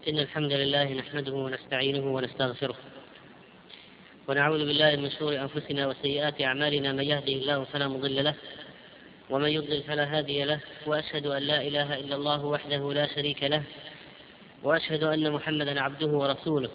إن الحمد لله نحمده ونستعينه ونستغفره ونعوذ بالله من شرور أنفسنا وسيئات أعمالنا، من يهده الله فلا مضل له ومن يضلل فلا هادي له، وأشهد أن لا إله إلا الله وحده لا شريك له، وأشهد أن محمدا عبده ورسوله.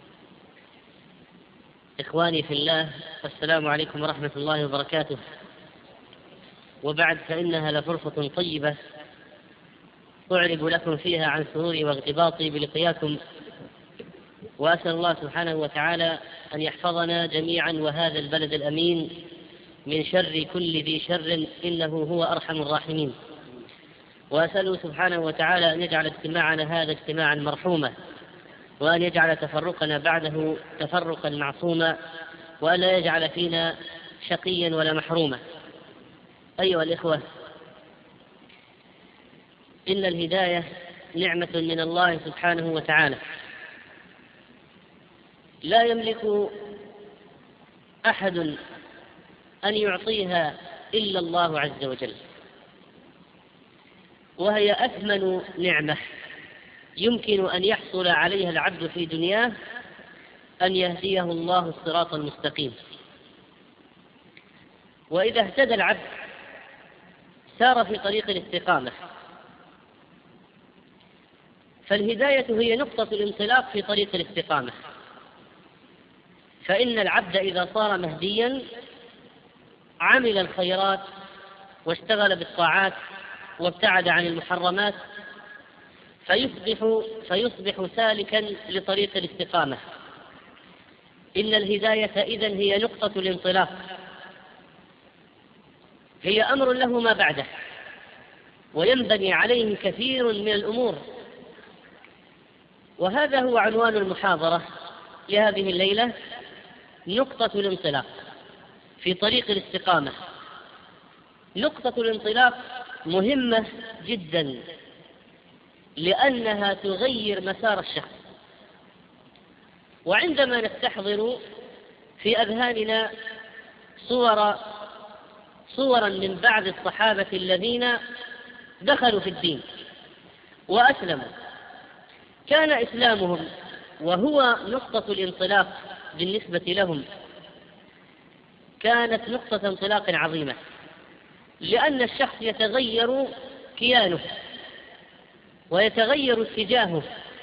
إخواني في الله، السلام عليكم ورحمة الله وبركاته. وبعد، فإنها لفرصة طيبة أعرب لكم فيها عن سروري واغتباطي بلقياكم، وأسأل الله سبحانه وتعالى أن يحفظنا جميعا وهذا البلد الأمين من شر كل ذي شر، إنه هو أرحم الراحمين. وأسأله سبحانه وتعالى أن يجعل اجتماعنا هذا اجتماعا مرحوما، وأن يجعل تفرقنا بعده تفرقا معصوما، وأن لا يجعل فينا شقيا ولا محروما. أيها الإخوة، إن الهداية نعمة من الله سبحانه وتعالى، لا يملك أحد أن يعطيها إلا الله عز وجل، وهي أثمن نعمة يمكن أن يحصل عليها العبد في دنياه، أن يهديه الله الصراط المستقيم. وإذا اهتدى العبد سار في طريق الاستقامة، فالهداية هي نقطة الانطلاق في طريق الاستقامة. فإن العبد إذا صار مهديا عمل الخيرات واشتغل بالطاعات وابتعد عن المحرمات، فيصبح سالكا لطريق الاستقامة. إن الهداية إذن هي نقطة الانطلاق، هي أمر له ما بعده، وينبني عليه كثير من الأمور. وهذا هو عنوان المحاضرة لهذه الليلة: نقطة الانطلاق في طريق الاستقامة. نقطة الانطلاق مهمة جدا، لأنها تغير مسار الشخص. وعندما نستحضر في أذهاننا صورا من بعض الصحابة الذين دخلوا في الدين وأسلموا، كان إسلامهم وهو نقطة الانطلاق بالنسبة لهم، كانت نقطة انطلاق عظيمة، لأن الشخص يتغير كيانه ويتغير اتجاهه.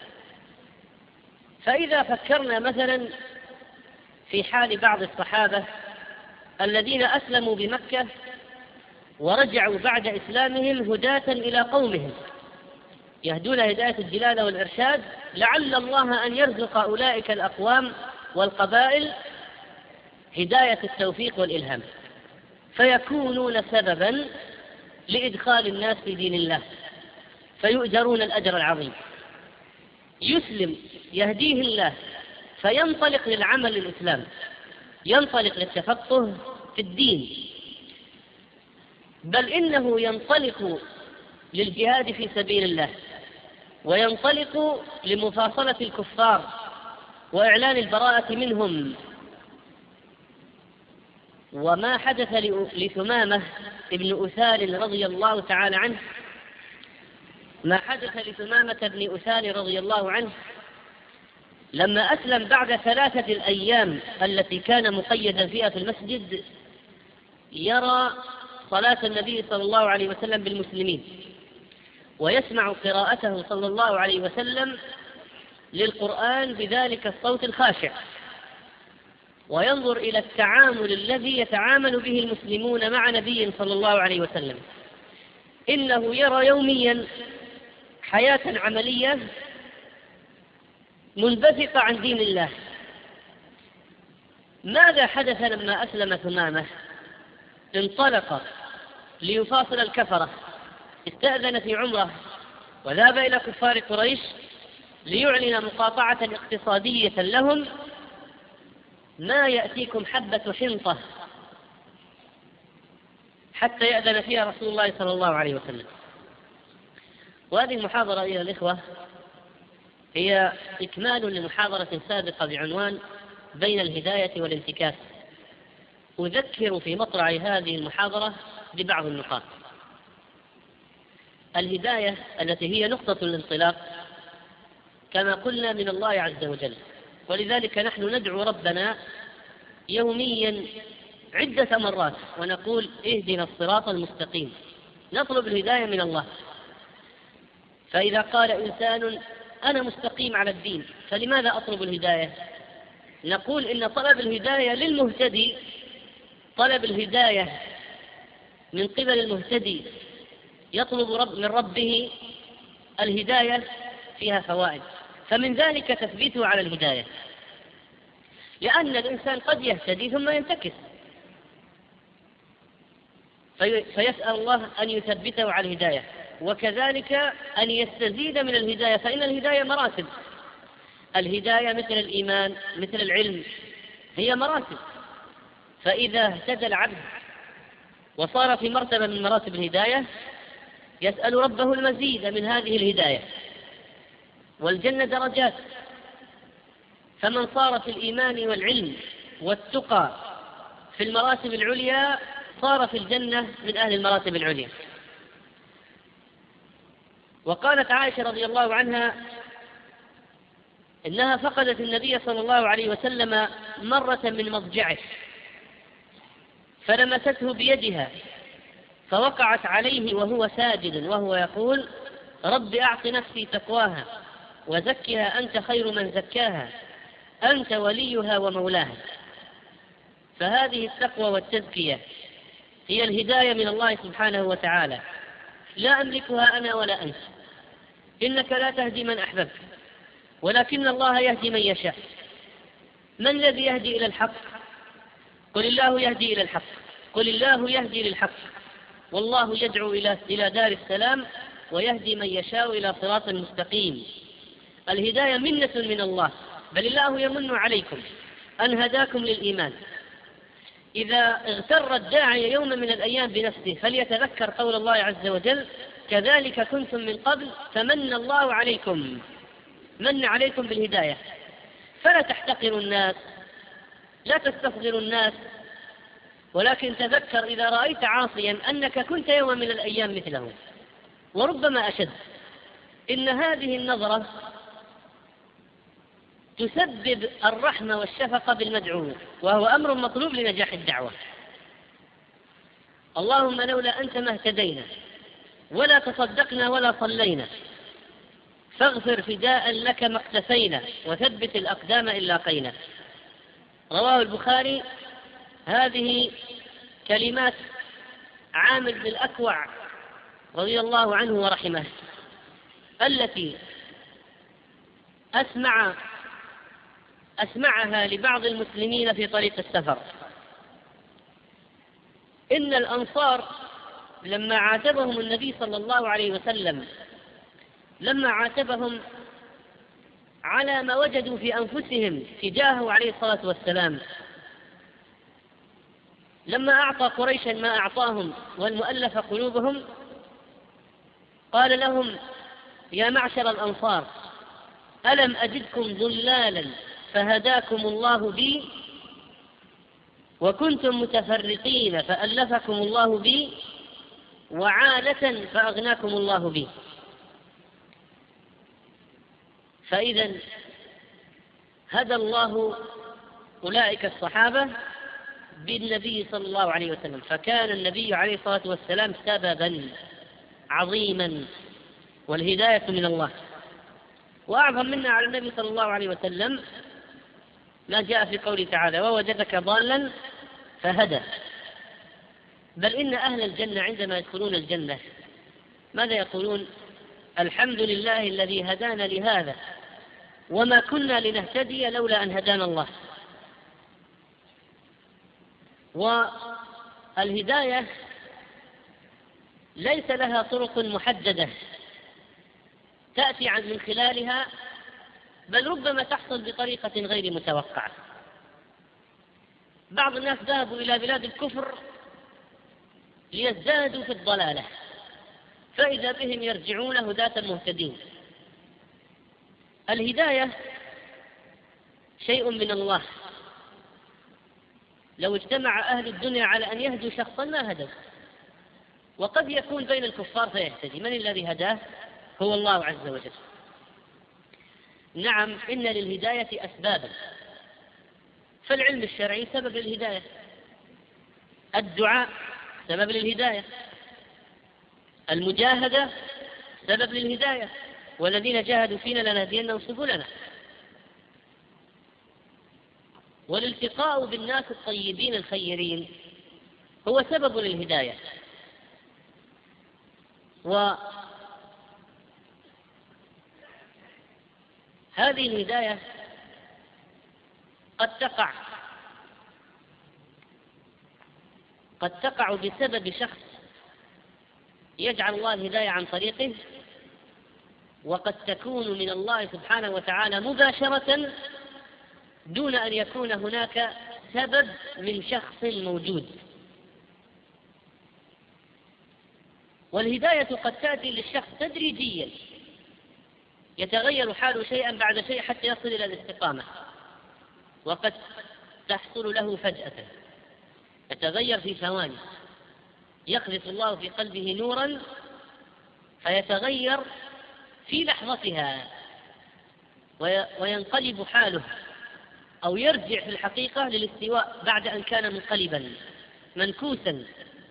فإذا فكرنا مثلا في حال بعض الصحابة الذين أسلموا بمكة ورجعوا بعد إسلامهم هداة إلى قومهم، يهدون هداية الدلالة والإرشاد، لعل الله أن يرزق أولئك الأقوام والقبائل هداية التوفيق والإلهام، فيكونون سببا لإدخال الناس في دين الله، فيؤجرون الأجر العظيم. يسلم يهديه الله فينطلق للعمل للإسلام، ينطلق للتفقه في الدين، بل إنه ينطلق للجهاد في سبيل الله، وينطلق لمفاصلة الكفار وإعلان البراءة منهم. وما حدث لثمامة ابن أثال رضي الله تعالى عنه، ما حدث لثمامة ابن أثال رضي الله عنه لما أسلم بعد 3 الأيام التي كان مقيدا فيها في المسجد، يرى صلاة النبي صلى الله عليه وسلم بالمسلمين، ويسمع قراءته صلى الله عليه وسلم للقرآن بذلك الصوت الخاشع، وينظر إلى التعامل الذي يتعامل به المسلمون مع نبي صلى الله عليه وسلم. إنه يرى يوميا حياة عملية منبثقة عن دين الله. ماذا حدث لما أسلم ثمامة؟ انطلق ليفاصل الكفرة، استأذن في عمره وذهب إلى كفار قريش ليعلن مقاطعة اقتصادية لهم: ما يأتيكم حبة حنطة حتى يأذن فيها رسول الله صلى الله عليه وسلم. وهذه المحاضرة أيها الإخوة هي إكمال لمحاضرة سابقة بعنوان بين الهداية والانتكاس. أذكر في مطلع هذه المحاضرة ببعض النقاط. الهداية التي هي نقطة الانطلاق كما قلنا من الله عز وجل. ولذلك نحن ندعو ربنا يوميا عدة مرات ونقول اهدنا الصراط المستقيم، نطلب الهداية من الله. فإذا قال إنسان أنا مستقيم على الدين فلماذا أطلب الهداية؟ نقول إن طلب الهداية للمهتدي، طلب الهداية من قبل المهتدي يطلب من ربه الهداية فيها فوائد، فمن ذلك تثبيته على الهداية، لأن الإنسان قد يهتدي ثم ينتكس، فيسأل الله أن يثبته على الهداية، وكذلك أن يستزيد من الهداية، فإن الهداية مراتب. الهداية مثل الإيمان مثل العلم هي مراتب، فإذا اهتدى العبد وصار في مرتبة من مراتب الهداية يسأل ربه المزيد من هذه الهداية. والجنة درجات، فمن صار في الإيمان والعلم والتقى في المراتب العليا صار في الجنة من أهل المراتب العليا. وقالت عائشة رضي الله عنها إنها فقدت النبي صلى الله عليه وسلم مرة من مضجعه، فلمسته بيدها فوقعت عليه وهو ساجد وهو يقول رب أعط نفسي تقواها وزكها أنت خير من زكاها أنت وليها ومولاها. فهذه التقوى والتزكية هي الهداية من الله سبحانه وتعالى، لا أملكها أنا ولا أنت، إنك لا تهدي من أحببت ولكن الله يهدي من يشاء. من الذي يهدي إلى الحق؟ قل الله يهدي إلى الحق، قل الله يهدي للحق، والله يدعو إلى دار السلام ويهدي من يشاء إلى صراط مستقيم. الهداية منة من الله، بل الله يمن عليكم أن هداكم للإيمان. إذا اغتر الداعي يوم من الأيام بنفسه فليتذكر قول الله عز وجل كذلك كنتم من قبل فمن الله عليكم، من عليكم بالهداية. فلا تحتقروا الناس، لا تستصغروا الناس، ولكن تذكر إذا رأيت عاصيا أنك كنت يوم من الأيام مثله وربما أشد. إن هذه النظرة تسبب الرحمة والشفقة بالمدعو، وهو أمر مطلوب لنجاح الدعوة. اللهم لولا أنت ما اهتدينا ولا تصدقنا ولا صلينا، فاغفر فداء لك ما اقتفينا وثبت الأقدام إن لاقينا. رواه البخاري. هذه كلمات عامر بن الأكوع رضي الله عنه ورحمه التي أسمعها لبعض المسلمين في طريق السفر. إن الأنصار لما عاتبهم النبي صلى الله عليه وسلم، لما عاتبهم على ما وجدوا في أنفسهم تجاهه عليه الصلاة والسلام، لما أعطى قريشا ما أعطاهم والمؤلف قلوبهم، قال لهم يا معشر الأنصار ألم أجدكم ضلالا فهداكم الله بي، وكنتم متفرقين فألفكم الله بي، وعالة فأغناكم الله بي. فإذا هدى الله أولئك الصحابة بالنبي صلى الله عليه وسلم، فكان النبي عليه الصلاة والسلام سببا عظيما، والهداية من الله. وأعظم منا على النبي صلى الله عليه وسلم ما جاء في قوله تعالى ووجدك ضالا فهدى. بل إن أهل الجنة عندما يدخلون الجنة ماذا يقولون؟ الحمد لله الذي هدانا لهذا وما كنا لنهتدي لولا أن هدانا الله. والهداية ليس لها طرق محددة تأتي من خلالها، بل ربما تحصل بطريقة غير متوقعة. بعض الناس ذهبوا إلى بلاد الكفر ليزدادوا في الضلالة، فإذا بهم يرجعون هداة مهتدين. الهداية شيء من الله، لو اجتمع أهل الدنيا على أن يهدوا شخصا ما هدوا، وقد يكون بين الكفار فيهتدي. من الذي هداه؟ هو الله عز وجل. نعم، إن للهداية أسبابا، فالعلم الشرعي سبب للهداية، الدعاء سبب للهداية، المجاهدة سبب للهداية، والذين جاهدوا فينا لنهدينهم سبلنا، والالتقاء بالناس الطيبين الخيرين هو سبب للهداية. وهذه الهداية قد تقع بسبب شخص يجعل الله الهداية عن طريقه، وقد تكون من الله سبحانه وتعالى مباشرة دون أن يكون هناك سبب من شخص موجود. والهداية قد تأتي للشخص تدريجيا، يتغير حاله شيئا بعد شيء حتى يصل إلى الاستقامة، وقد تحصل له فجأة، يتغير في ثواني، يقذف الله في قلبه نورا فيتغير في لحظتها وينقلب حاله، أو يرجع في الحقيقة للاستواء بعد أن كان منقلبا منكوسا.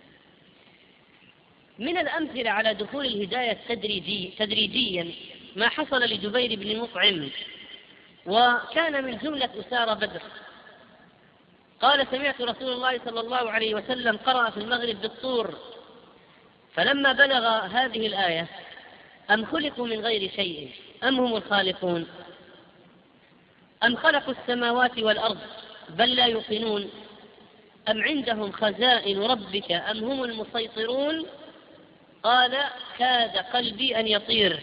من الأمثلة على دخول الهداية تدريجيا ما حصل لجبير بن مطعم، وكان من جملة أسارى بدر. قال: سمعت رسول الله صلى الله عليه وسلم قرأ في المغرب بالطور، فلما بلغ هذه الآية: أم خلقوا من غير شيء أم هم الخالقون أم خلقوا السماوات والأرض بل لا يوقنون أم عندهم خزائن ربك أم هم المسيطرون، قال: كاد قلبي أن يطير،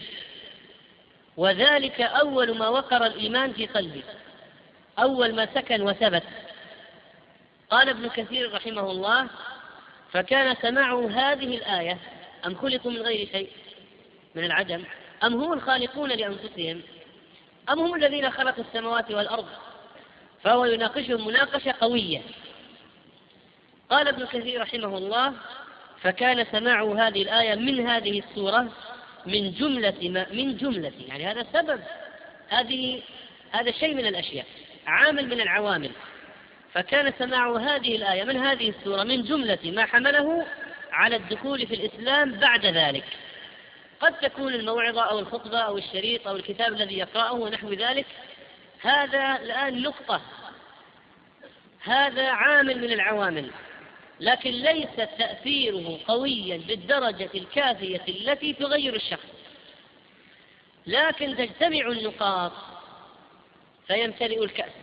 وذلك أول ما وقر الإيمان في قلبي، أول ما سكن وثبت. قال ابن كثير رحمه الله: فكان سماعه هذه الآية أم خلقوا من غير شيء من العدم أم هم الخالقون لأنفسهم أم هم الذين خلقوا السماوات والأرض، فهو يناقشهم مناقشة قوية. قال ابن كثير رحمه الله: فكان سماعه هذه الآية من هذه السورة من جملة يعني هذا سبب، هذا شيء من الأشياء، عامل من العوامل. فكان سماعه هذه الآية من هذه السورة من جملة ما حمله على الدخول في الإسلام بعد ذلك. قد تكون الموعظة أو الخطبة أو الشريط أو الكتاب الذي يقرأه ونحو ذلك، هذا الآن نقطة، هذا عامل من العوامل، لكن ليس تأثيره قويا بالدرجة الكافية التي تغير الشخص. لكن تجتمع النقاط فيمتلئ الكأس،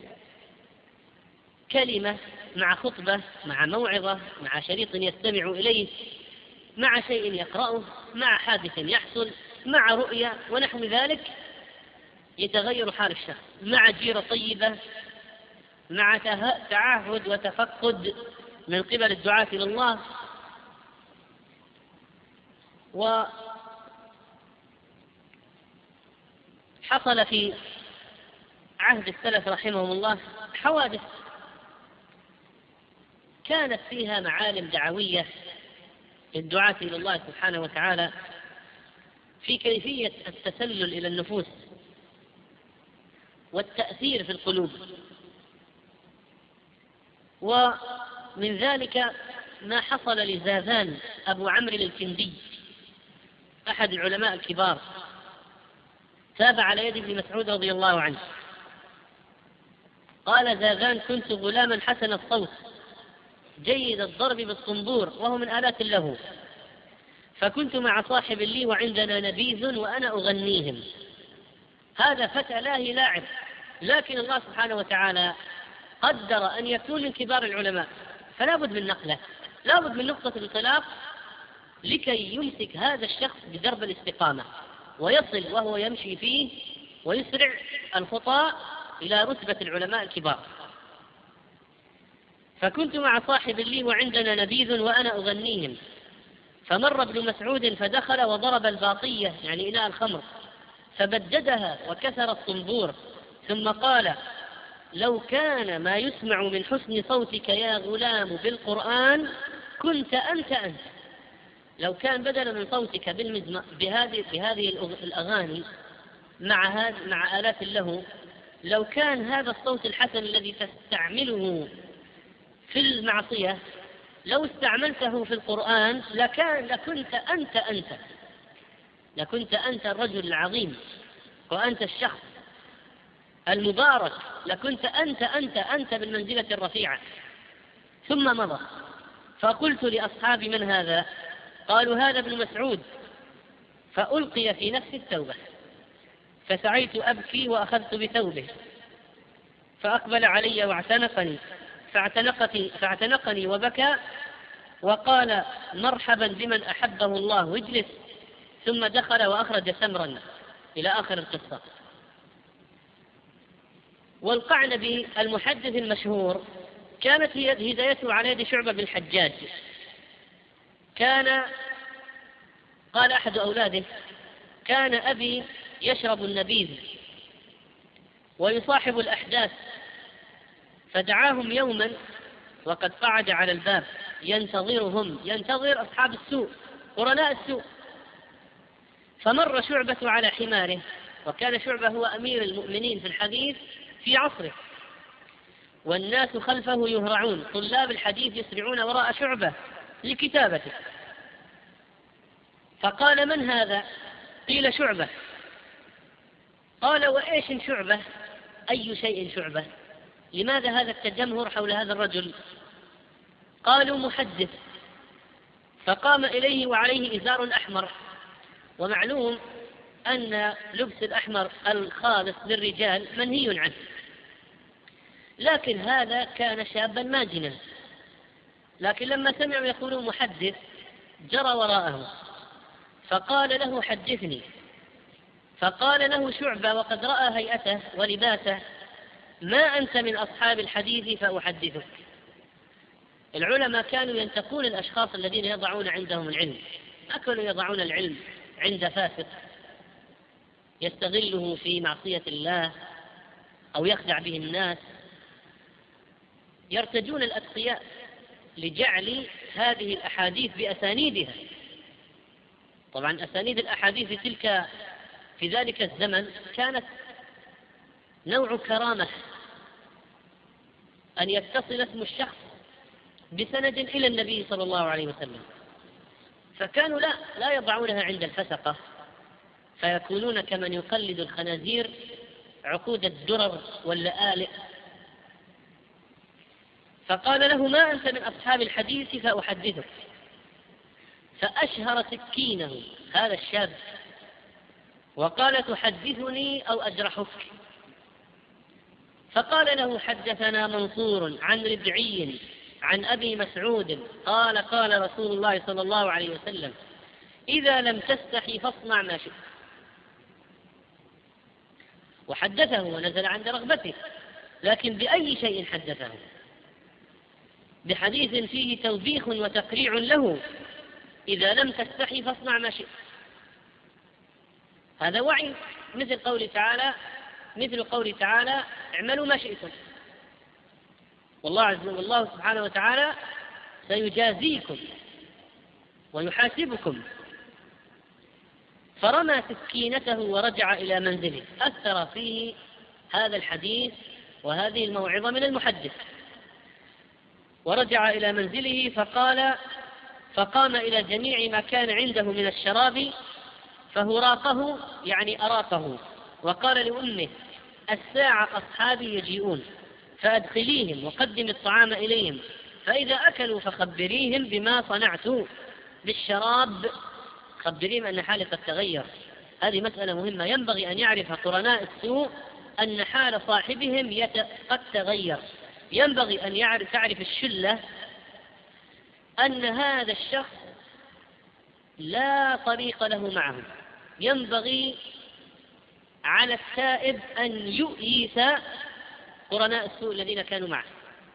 كلمة مع خطبة مع موعظة مع شريط يستمع إليه مع شيء يقرأه مع حادث يحصل مع رؤية ونحو ذلك، يتغير حال الشخص، مع جيرة طيبة، مع تعهد وتفقد من قبل الدعاة إلى الله. وحصل في عهد السلف رحمهم الله حوادث كانت فيها معالم دعوية للدعاة إلى الله سبحانه وتعالى في كيفية التسلل إلى النفوس والتأثير في القلوب. ومن ذلك ما حصل لزاذان أبو عمرو الكندي أحد العلماء الكبار، تابع على يد ابن مسعود رضي الله عنه. قال زاذان: كنت غلاما حسن الصوت جيد الضرب بالصنبور وهو من آلات له، فكنت مع صاحب لي وعندنا نبيذ وأنا أغنيهم. هذا فتى لاهي لاعب، لكن الله سبحانه وتعالى قدر أن يكون من كبار العلماء، فلا بد من نقله، لا بد من نقطة الانطلاق لكي يمسك هذا الشخص بدرب الاستقامة ويصل وهو يمشي فيه ويسرع الخطى إلى رتبة العلماء الكبار. فكنت مع صاحب لي وعندنا نبيذ وأنا أغنيهم، فمر ابن مسعود فدخل وضرب الباطية يعني إناء الخمر فبددها وكسر الصنبور، ثم قال: لو كان ما يسمع من حسن صوتك يا غلام بالقرآن كنت أنت. لو كان بدلا من صوتك بهذه الأغاني مع آلات اللهو، لو كان هذا الصوت الحسن الذي تستعمله في المعصية لو استعملته في القرآن لكنت أنت الرجل العظيم، وأنت الشخص المبارك، لكنت أنت بالمنزلة الرفيعة. ثم مضى، فقلت لأصحابي: من هذا؟ قالوا: هذا ابن مسعود. فألقي في نفس التوبة، فسعيت أبكي وأخذت بثوبه، فأقبل علي فاعتنقني وبكى وقال: مرحبا بمن أحبه الله، واجلس. ثم دخل وأخرج سمرا إلى آخر القصة. والقعنبي المحدث المشهور كانت هدايته على يد شعبة بن الحجاج. قال أحد أولاده: كان أبي يشرب النبيذ ويصاحب الأحداث، فدعاهم يوما وقد قعد على الباب ينتظر أصحاب السوء، قرناء السوء. فمر شعبة على حماره، وكان شعبة هو أمير المؤمنين في الحديث في عصره، والناس خلفه يهرعون، طلاب الحديث يسرعون وراء شعبة لكتابته. فقال: من هذا؟ قيل: شعبة. قال: وإيش شعبة؟ أي شيء شعبة؟ لماذا هذا التجمهر حول هذا الرجل؟ قالوا: محدث. فقام إليه وعليه إزار أحمر، ومعلوم أن لبس الأحمر الخالص للرجال منهي عنه، لكن هذا كان شابا ماجنا، لكن لما سمعوا يقولون محدث جرى وراءه، فقال له: حدثني. فقال له شعبة وقد رأى هيئته ولباسه: ما أنت من أصحاب الحديث فأحدثك. العلماء كانوا ينتقون الأشخاص الذين يضعون عندهم العلم، ما كانوا يضعون العلم عند فاسق يستغله في معصية الله أو يخدع به الناس. يرتجون الأتقياء لجعل هذه الأحاديث بأسانيدها. طبعا أسانيد الأحاديث في ذلك الزمن كانت نوع كرامة، أن يتصل اسم الشخص بسند إلى النبي صلى الله عليه وسلم، فكانوا لا يضعونها عند الفسقة، فيكونون كمن يقلد الخنازير عقود الدرر واللآلئ. فقال له: ما أنت من أصحاب الحديث فأحدثك. فأشهر سكينه هذا الشاب وقال: تحدثني أو أجرحك؟ فقال له: حدثنا منصور عن ربعي عن أبي مسعود قال: قال رسول الله صلى الله عليه وسلم: إذا لم تستحي فاصنع ما شئت. وحدثه ونزل عند رغبته، لكن بأي شيء حدثه؟ بحديث فيه توبيخ وتقريع له: إذا لم تستحي فاصنع ما شئت. هذا وعي، مثل قول تعالى: اعملوا ما شئتم، والله سبحانه وتعالى سيجازيكم ويحاسبكم. فرمى سكينته ورجع إلى منزله. أثر فيه هذا الحديث وهذه الموعظة من المحدث. ورجع إلى منزله فقام إلى جميع ما كان عنده من الشراب فهراقه، يعني أراقه، وقال لأمه: الساعة أصحابي يجيئون فأدخليهم وقدم الطعام إليهم، فإذا أكلوا فخبريهم بما صنعت بالشراب، خبريهم أن حالي قد تغير. هذه مسألة مهمة، ينبغي أن يعرف قرناء السوء أن حال صاحبهم قد تغير. ينبغي أن تعرف الشلة أن هذا الشخص لا طريق له معهم. ينبغي على التائب أن يؤيس قرناء السوء الذين كانوا معه،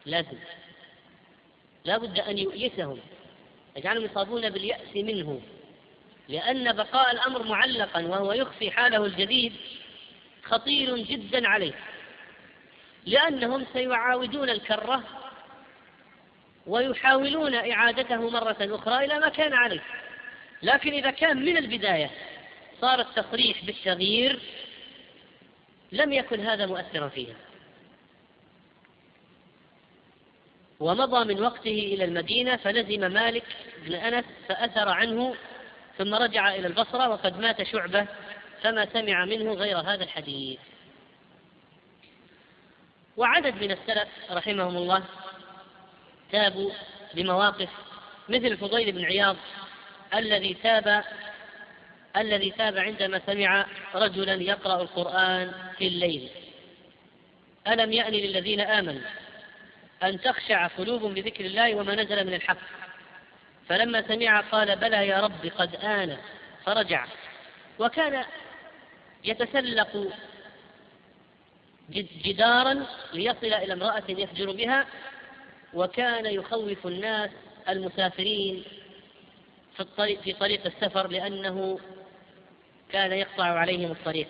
لا بد أن يؤيسهم، يجعلهم يصابون باليأس منه، لأن بقاء الأمر معلقا وهو يخفي حاله الجديد خطير جدا عليه، لأنهم سيعاودون الكرة ويحاولون إعادته مرة أخرى إلى ما كان عليه. لكن إذا كان من البداية صار التصريح بالتغيير لم يكن هذا مؤثرا فيها، ومضى من وقته إلى المدينة فلزم مالك بن أنس فأثر عنه، ثم رجع إلى البصرة وقد مات شعبة فما سمع منه غير هذا الحديث. وعدد من السلف رحمهم الله تابوا بمواقف، مثل الفضيل بن عياض الذي تاب عندما سمع رجلا يقرأ القرآن في الليل: ألم يأن للذين آمنوا أن تخشع قلوبهم بذكر الله وما نزل من الحق، فلما سمع قال: بلى يا رب قد آن، فرجع. وكان يتسلق جدارا ليصل إلى امرأة يفجر بها، وكان يخوف الناس المسافرين في طريق السفر لأنه كان يقطع عليهم الطريق.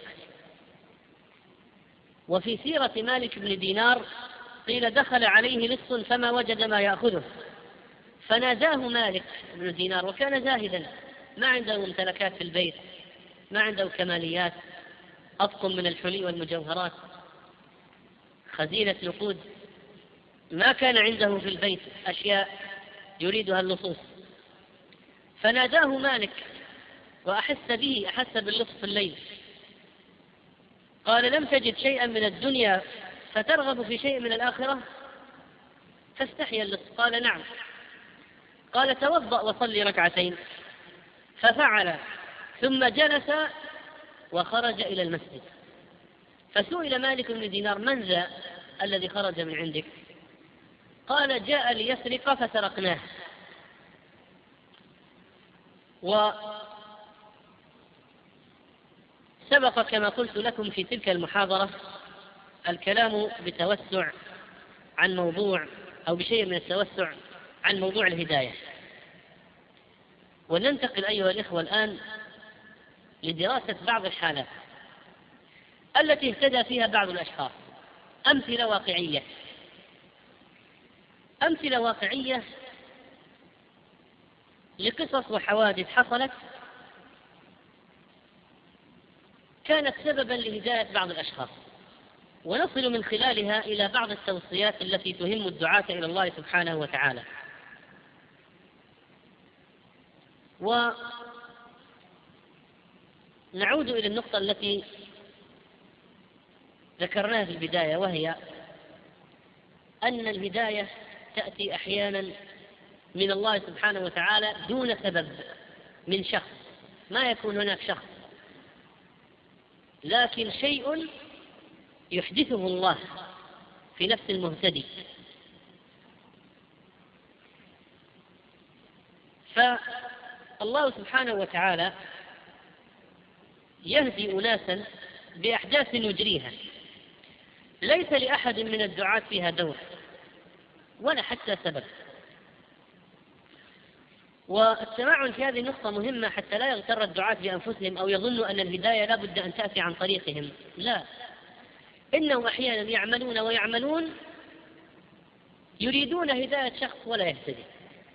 وفي سيرة مالك بن دينار قيل: دخل عليه لص فما وجد ما يأخذه، فناداه مالك بن دينار، وكان زاهدا ما عنده ممتلكات في البيت، ما عنده كماليات، أطقم من الحلي والمجوهرات، خزينة نقود، ما كان عنده في البيت أشياء يريدها اللصوص. فناداه مالك وأحس باللص في الليل، قال: لم تجد شيئا من الدنيا فترغب في شيء من الآخرة؟ فاستحيا اللص قال: نعم. قال: توضأ وصلي ركعتين. ففعل، ثم جلس وخرج إلى المسجد. فسئل مالك بن دينار: من ذا الذي خرج من عندك؟ قال: جاء ليسرق فسرقناه. وسبق كما قلت لكم في تلك المحاضرة الكلام بتوسع عن موضوع، أو بشيء من التوسع عن موضوع الهداية. وننتقل أيها الإخوة الآن لدراسة بعض الحالات التي اهتدى فيها بعض الأشخاص. أمثلة واقعية لقصص وحوادث حصلت كانت سببا لهداية بعض الأشخاص، ونصل من خلالها إلى بعض التوصيات التي تهم الدعاة إلى الله سبحانه وتعالى. ونعود إلى النقطة التي ذكرناها في البداية، وهي أن الهداية تأتي أحيانا من الله سبحانه وتعالى دون سبب من شخص، ما يكون هناك شخص، لكن شيء يحدثه الله في نفس المهتدي. فالله سبحانه وتعالى يهدي أناسا بأحداث يجريها ليس لأحد من الدعاة فيها دور ولا حتى سبب. والتمعن في هذه النقطة مهمة حتى لا يغتر الدعاة بأنفسهم أو يظنوا أن الهداية لا بد أن تأتي عن طريقهم، لا، إنهم أحيانا يعملون يريدون هداية شخص ولا يهتدي،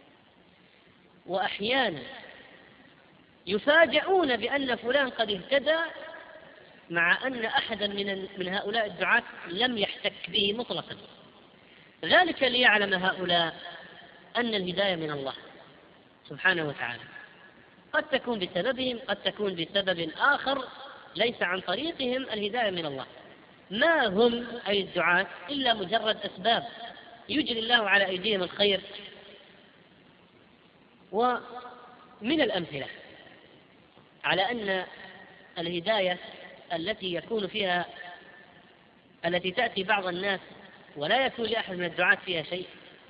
وأحيانا يفاجئون بأن فلان قد اهتدى مع أن أحدا من هؤلاء الدعاة لم يحتك به مطلقا، ذلك ليعلم هؤلاء أن الهداية من الله سبحانه وتعالى، قد تكون بسببهم، قد تكون بسبب آخر ليس عن طريقهم الهداية من الله. ما هم أي الدعاة إلا مجرد أسباب يجري الله على أيديهم الخير. ومن الأمثلة على أن الهداية التي تأتي بعض الناس ولا يكون لأحد من الدعاة فيها شيء،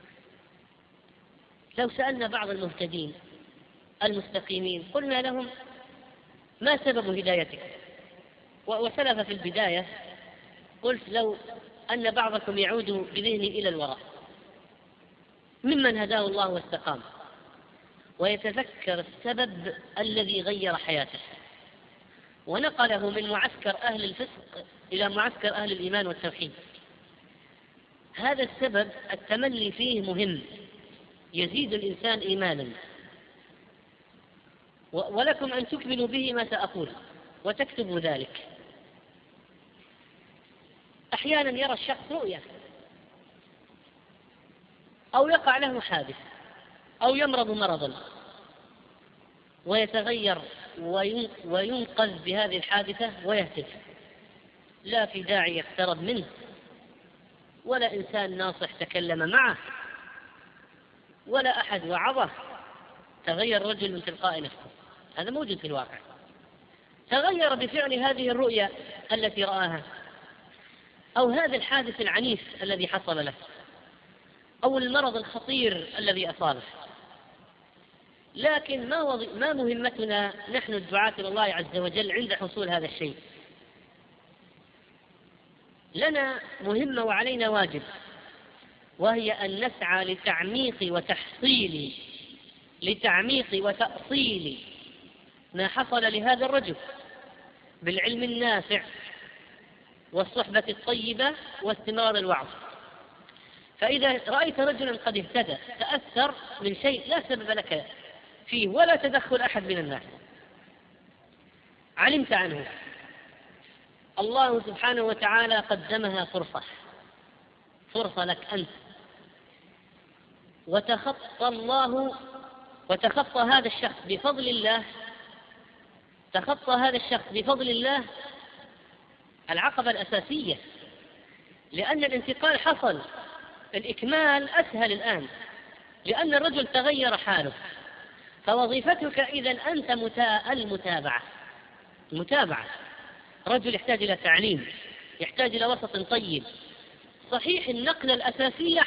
لو سألنا بعض المهتدين المستقيمين قلنا لهم: ما سبب هدايتك؟ وسلف في البداية قلت: لو أن بعضكم يعود بذهنه إلى الوراء ممن هداه الله واستقام، ويتذكر السبب الذي غير حياته ونقله من معسكر أهل الفسق إلى معسكر أهل الإيمان والتوحيد، هذا السبب التملي فيه مهم، يزيد الإنسان إيمانا. ولكم أن تكملوا به ما سأقول وتكتبوا ذلك. أحيانا يرى الشخص رؤيا، أو يقع له حادث، أو يمرض مرضا ويتغير وينقذ بهذه الحادثة ويهتف، لا في داعي يقترب منه ولا إنسان ناصح تكلم معه ولا أحد وعظه، تغير رجل من تلقاء نفسه. هذا موجود في الواقع، تغير بفعل هذه الرؤيا التي رآها، أو هذا الحادث العنيف الذي حصل له، أو المرض الخطير الذي أصابه. لكن ما مهمتنا نحن الدعاة إلى الله عز وجل عند حصول هذا الشيء؟ لنا مهمة وعلينا واجب، وهي أن نسعى لتعميق وتأصيل ما حصل لهذا الرجل بالعلم النافع والصحبة الطيبة واستمرار الوعظ. فإذا رأيت رجلا قد اهتدى تأثر من شيء لا سبب لك فيه ولا تدخل أحد من الناس، علمت عنه، الله سبحانه وتعالى قدمها فرصة لك أنت، وتخطى هذا الشخص بفضل الله العقبة الأساسية، لأن الانتقال حصل، الإكمال أسهل الآن لأن الرجل تغير حاله. فوظيفتك إذن أنت المتابعة. رجل يحتاج إلى تعليم، يحتاج إلى وسط طيب. صحيح النقلة الأساسية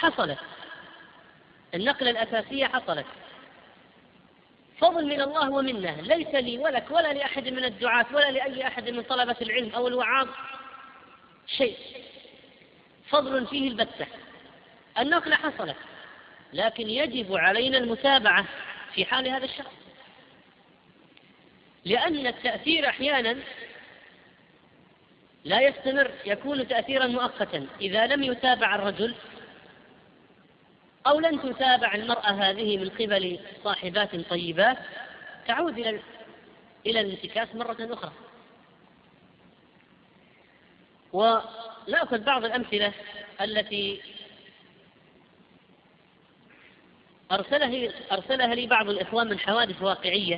حصلت، فضل من الله ومنه، ليس لي ولك ولا لأحد من الدعاة ولا لأي أحد من طلبة العلم أو الوعاظ شيء، فضل فيه البتة. النقلة حصلت، لكن يجب علينا المتابعة في حال هذا الشخص، لأن التأثير أحيانا لا يستمر، يكون تأثيرا مؤقتا إذا لم يتابع الرجل أو لن تتابع المرأة هذه من قبل صاحبات طيبات، تعود إلى الانتكاس مرة أخرى. ونأخذ بعض الأمثلة التي أرسلها لي بعض الإخوان من حوادث واقعية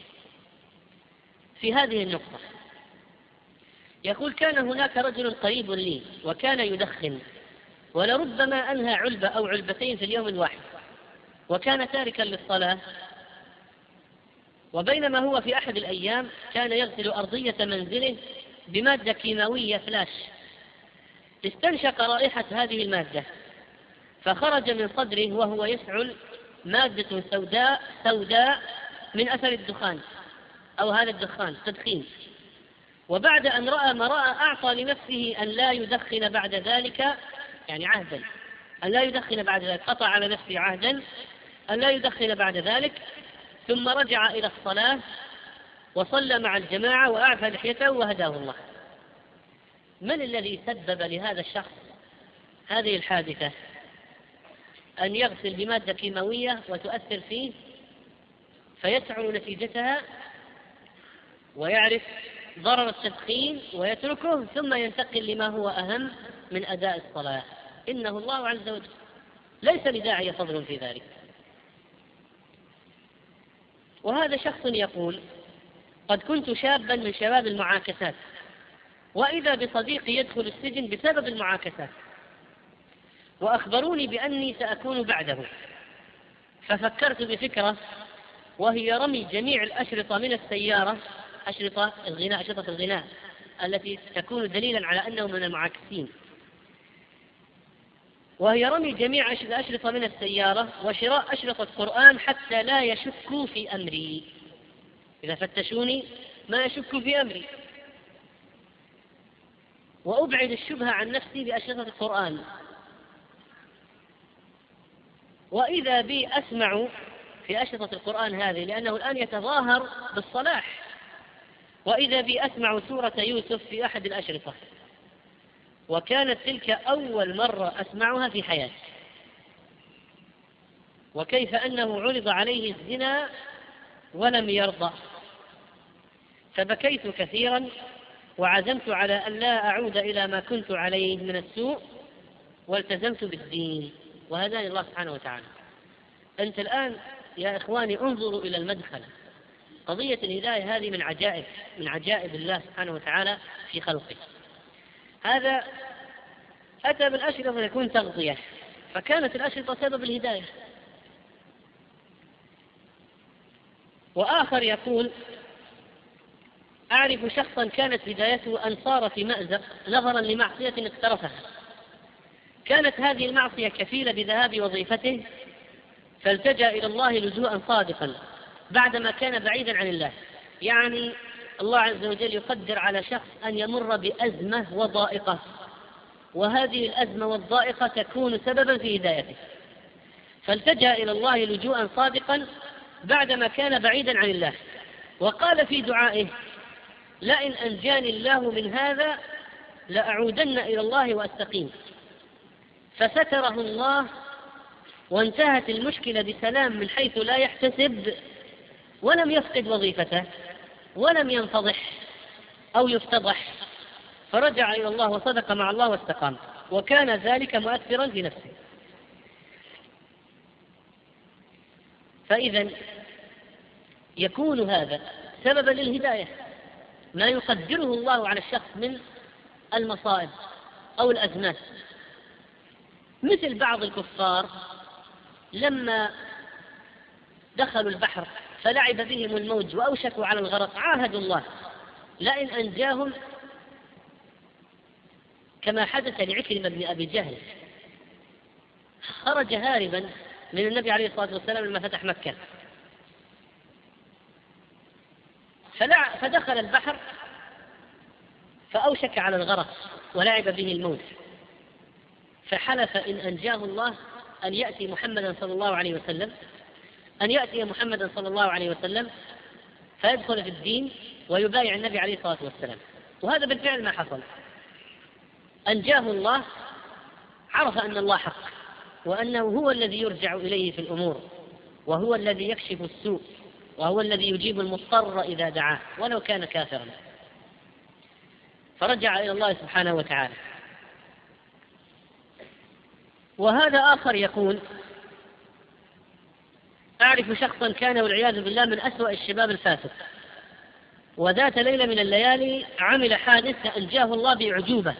في هذه النقطة. يقول: كان هناك رجل قريب لي وكان يدخن، ولربما أنهى علبة أو علبتين في اليوم الواحد، وكان تاركا للصلاة. وبينما هو في أحد الأيام كان يغسل أرضية منزله بمادة كيماوية فلاش، استنشق رائحة هذه المادة فخرج من صدره وهو يسعل مادة سوداء من أثر الدخان أو هذا الدخان تدخين. وبعد أن رأى ما رأى أعطى لنفسه أن لا يدخن بعد ذلك، يعني عهدا أن لا يدخن بعد ذلك، قطع على نفسه عهدا أن لا يدخن بعد ذلك، ثم رجع إلى الصلاة وصلى مع الجماعة وأعفى لحيته وهداه الله. من الذي سبب لهذا الشخص هذه الحادثة؟ أن يغسل بمادة كيماوية وتؤثر فيه فيسعر نتيجتها ويعرف ضرر التدخين ويتركه، ثم ينتقل لما هو أهم من أداء الصلاة. إنه الله عز وجل، ليس لداعي فضل في ذلك. وهذا شخص يقول: قد كنت شابا من شباب المعاكسات، وإذا بصديقي يدخل السجن بسبب المعاكسات، وأخبروني بأني سأكون بعده، ففكرت بفكرة، وهي رمي جميع الأشرطة من السيارة، أشرطة الغناء التي تكون دليلا على أنه من المعاكسين، وهي رمي جميع الأشرطة من السيارة وشراء أشرطة قرآن حتى لا يشكوا في أمري، إذا فتشوني ما يشكوا في أمري، وأبعد الشبهة عن نفسي بأشرطة القرآن. وإذا بي أسمع في أشرطة القرآن هذه، لأنه الآن يتظاهر بالصلاح، وإذا بي أسمع سورة يوسف في أحد الأشرطة، وكانت تلك أول مرة أسمعها في حياتي، وكيف أنه عرض عليه الزنا ولم يرضى، فبكيت كثيرا وعزمت على أن لا أعود إلى ما كنت عليه من السوء والتزمت بالدين، وهداني الله سبحانه وتعالى. أنت الآن يا إخواني انظروا إلى المدخل. قضية الهداية هذه من عجائب الله سبحانه وتعالى في خلقه. هذا أتى بالأشرطة يكون تغطية، فكانت الأشرطة سبب الهداية. وآخر يقول: أعرف شخصا كانت بدايته أن صار في مأزق نظرا لمعصية اقترفها، كانت هذه المعصية كفيلة بذهاب وظيفته، فالتجأ إلى الله لجوءا صادقا بعدما كان بعيدا عن الله. يعني الله عز وجل يقدر على شخص أن يمر بأزمة وضائقة، وهذه الأزمة والضائقة تكون سببا في هدايته، فالتجأ إلى الله لجوءا صادقا بعدما كان بعيدا عن الله، وقال في دعائه: لئن أنجاني الله من هذا لأعودن إلى الله وأستقيم. فستره الله وانتهت المشكلة بسلام من حيث لا يحتسب، ولم يفقد وظيفته ولم ينفضح أو يفتضح، فرجع إلى الله وصدق مع الله واستقام، وكان ذلك مؤثرا في نفسه. فإذا يكون هذا سببا للهداية، ما يقدره الله على الشخص من المصائب أو الأزمات. مثل بعض الكفار لما دخلوا البحر فلعب بهم الموج وأوشكوا على الغرق، عاهدوا الله لئن أنجاهم، كما حدث لعكرمة بن أبي جهل، خرج هاربا من النبي عليه الصلاة والسلام لما فتح مكة، فدخل البحر فأوشك على الغرق ولعب به الموت، فحلف إن أنجاه الله أن يأتي محمدا صلى الله عليه وسلم، أن يأتي محمدا صلى الله عليه وسلم فيدخل في الدين ويبايع النبي عليه الصلاة والسلام. وهذا بالفعل ما حصل، أنجاه الله، عرف أن الله حق، وأنه هو الذي يرجع إليه في الأمور، وهو الذي يكشف السوء، وهو الذي يجيب المضطر إذا دعاه ولو كان كافرا، فرجع إلى الله سبحانه وتعالى. وهذا آخر يقول: أعرف شخصا كان والعياذ بالله من أسوأ الشباب الفاسق، وذات ليلة من الليالي عمل حادث أنجاه الله بأعجوبة،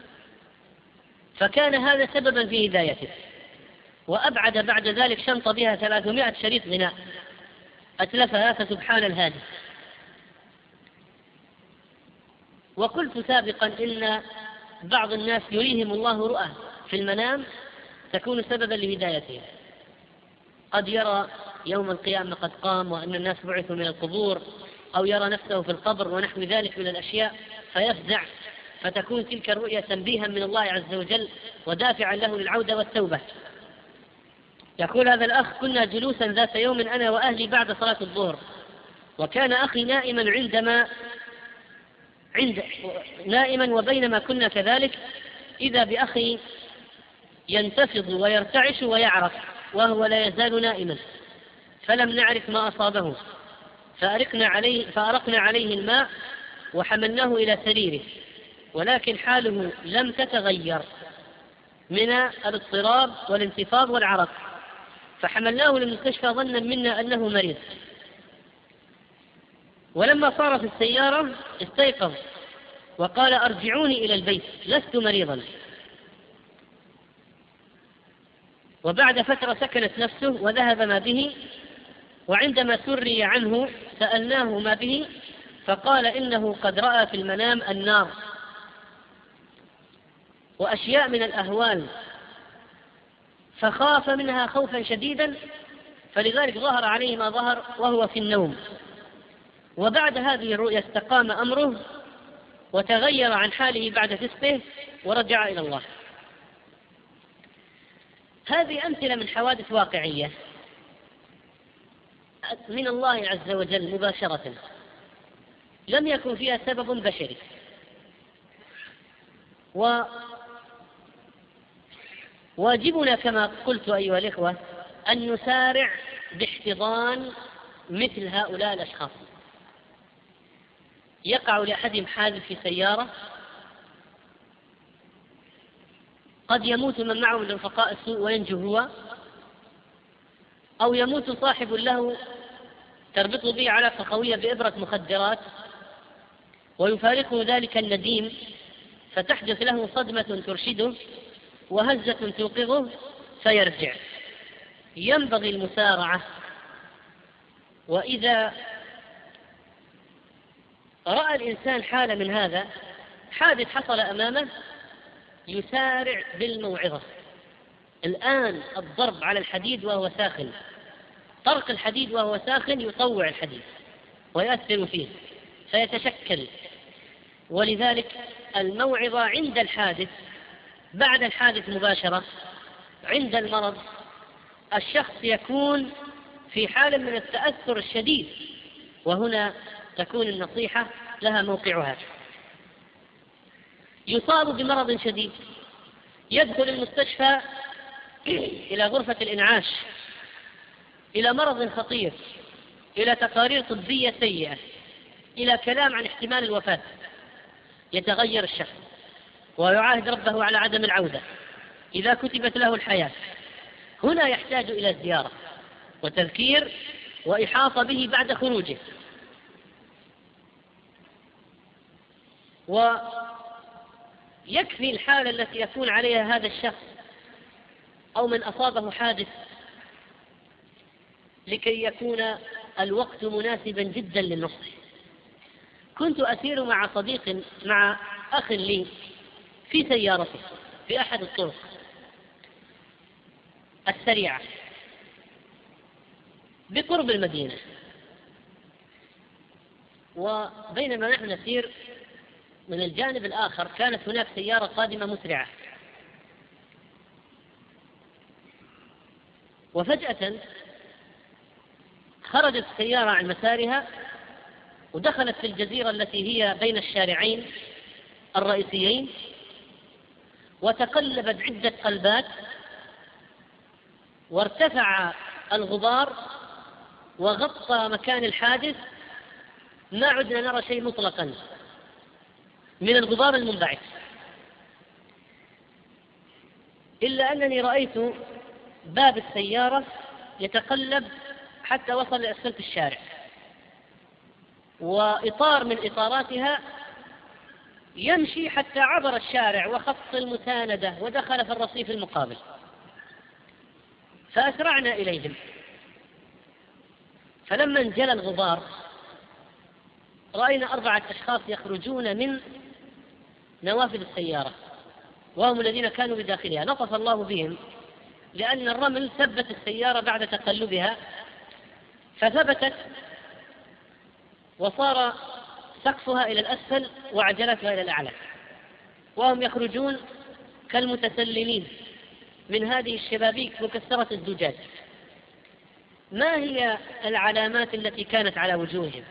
فكان هذا سببا في هدايته، وأبعد بعد ذلك شنط بها 300 شريط غناء أتلفها، فسبحان الهادي. وقلت سابقا إن بعض الناس يريهم الله رؤى في المنام تكون سببا لهدايته، قد يرى يوم القيامة قد قام وأن الناس بعثوا من القبور، أو يرى نفسه في القبر ونحو ذلك من الأشياء فيفزع، فتكون تلك الرؤيا تنبيها من الله عز وجل ودافعا له للعودة والتوبة. يقول هذا الأخ: كنا جلوسا ذات يوم أنا وأهلي بعد صلاة الظهر، وكان أخي نائما وبينما كنا كذلك إذا بأخي ينتفض ويرتعش ويعرق وهو لا يزال نائما، فلم نعرف ما أصابه، فأرقنا عليه الماء وحملناه إلى سريره، ولكن حاله لم تتغير من الاضطراب والانتفاض والعرق، فحملناه للمستشفى ظنا منا أنه مريض، ولما صار في السيارة استيقظ وقال: أرجعوني إلى البيت لست مريضا. وبعد فترة سكنت نفسه وذهب ما به، وعندما سري عنه سألناه ما به، فقال إنه قد رأى في المنام النار وأشياء من الأهوال، فخاف منها خوفا شديدا، فلذلك ظهر عليه ما ظهر وهو في النوم. وبعد هذه الرؤيا استقام أمره وتغير عن حاله بعد فسقه ورجع إلى الله. هذه أمثلة من حوادث واقعية من الله عز وجل مباشرة، لم يكن فيها سبب بشري. وواجبنا كما قلت أيها الإخوة أن نسارع باحتضان مثل هؤلاء الأشخاص، يقع لأحدهم حادث في سيارة، قد يموت من معه من رفقاء السوء وينجو هو، أو يموت صاحب له تربط به علاقة قوية بإبرة مخدرات ويفارقه ذلك النديم، فتحدث له صدمة ترشده وهزة توقظه فيرجع. ينبغي المسارعة، وإذا رأى الإنسان حالة من هذا، حادث حصل أمامه، يسارع بالموعظة. الآن الضرب على الحديد وهو ساخن، طرق الحديد وهو ساخن يطوع الحديد ويؤثر فيه فيتشكل. ولذلك الموعظة عند الحادث، بعد الحادث مباشرة، عند المرض الشخص يكون في حال من التأثر الشديد، وهنا تكون النصيحة لها موقعها. يصاب بمرض شديد، يدخل المستشفى إلى غرفة الإنعاش، إلى مرض خطير، إلى تقارير طبية سيئة، إلى كلام عن احتمال الوفاة. يتغير الشخص ويعاهد ربه على عدم العودة إذا كتبت له الحياة. هنا يحتاج إلى زيارة وتذكير وإحاطة به بعد خروجه. ويكفي الحالة التي يكون عليها هذا الشخص أو من أصابه حادث لكي يكون الوقت مناسبا جدا للنصح. كنت أسير مع أخ لي في سيارته في أحد الطرق السريعة بقرب المدينة، وبينما نحن نسير من الجانب الآخر كانت هناك سيارة قادمة مسرعة، وفجأة خرجت السيارة عن مسارها ودخلت في الجزيرة التي هي بين الشارعين الرئيسيين، وتقلبت عدة قلبات، وارتفع الغبار وغطى مكان الحادث. ما عدنا نرى شيء مطلقا من الغبار المنبعث، إلا أنني رأيت باب السيارة يتقلب حتى وصل لأسفلت الشارع، وإطار من إطاراتها يمشي حتى عبر الشارع وخط المساندة ودخل في الرصيف المقابل. فأسرعنا إليهم، فلما انجلى الغبار رأينا 4 أشخاص يخرجون من نوافذ السيارة، وهم الذين كانوا بداخلها. لطف الله بهم، لأن الرمل ثبت السيارة بعد تقلبها، فثبتت وصار سقفها إلى الأسفل وعجلتها إلى الأعلى، وهم يخرجون كالمتسلمين من هذه الشبابيك مكسرة الزجاج. ما هي العلامات التي كانت على وجوههم؟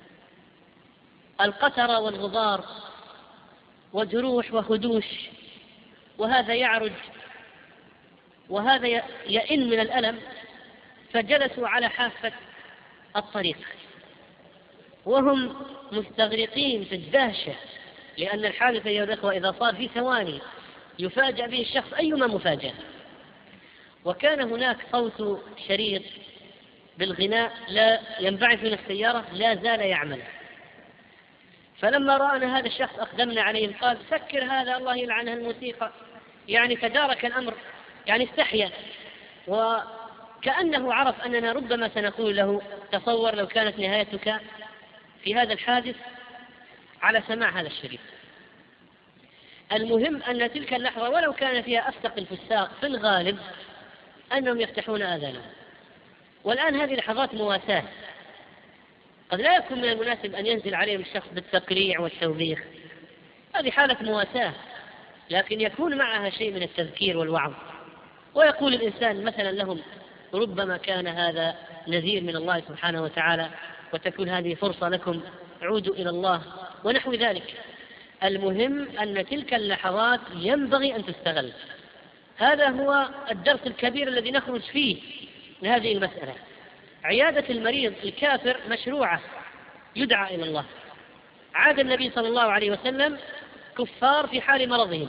القترة والغبار وجروح وخدوش، وهذا يعرج وهذا يئن من الألم. فجلسوا على حافة الطريق وهم مستغرقين في الدهشة، لأن الحادث أيها الأخوة إذا صار في ثواني يفاجأ به الشخص أيما مفاجأة. وكان هناك صوت شريط بالغناء لا ينبعث من السيارة لا زال يعمل. فلما رأنا هذا الشخص أقدمنا عليه، قال: سكر هذا، الله يلعنها الموسيقى. يعني تدارك الأمر، يعني استحيا، وكأنه عرف أننا ربما سنقول له: تصور لو كانت نهايتك في هذا الحادث على سماع هذا الشريط. المهم أن تلك اللحظة ولو كان فيها أفسق الفساق في الغالب أنهم يفتحون آذانهم. والآن هذه لحظات مواساة، قد لا يكون من المناسب أن ينزل عليهم الشخص بالتقريع والتوبيخ، هذه حالة مواساة، لكن يكون معها شيء من التذكير والوعظ. ويقول الإنسان مثلا لهم: ربما كان هذا نذير من الله سبحانه وتعالى، وتكون هذه فرصة لكم، عودوا إلى الله، ونحو ذلك. المهم أن تلك اللحظات ينبغي أن تستغل. هذا هو الدرس الكبير الذي نخرج فيه من هذه المسألة. عيادة المريض الكافر مشروعة، يدعى إلى الله عاد النبي صلى الله عليه وسلم كفار في حال مرضهم،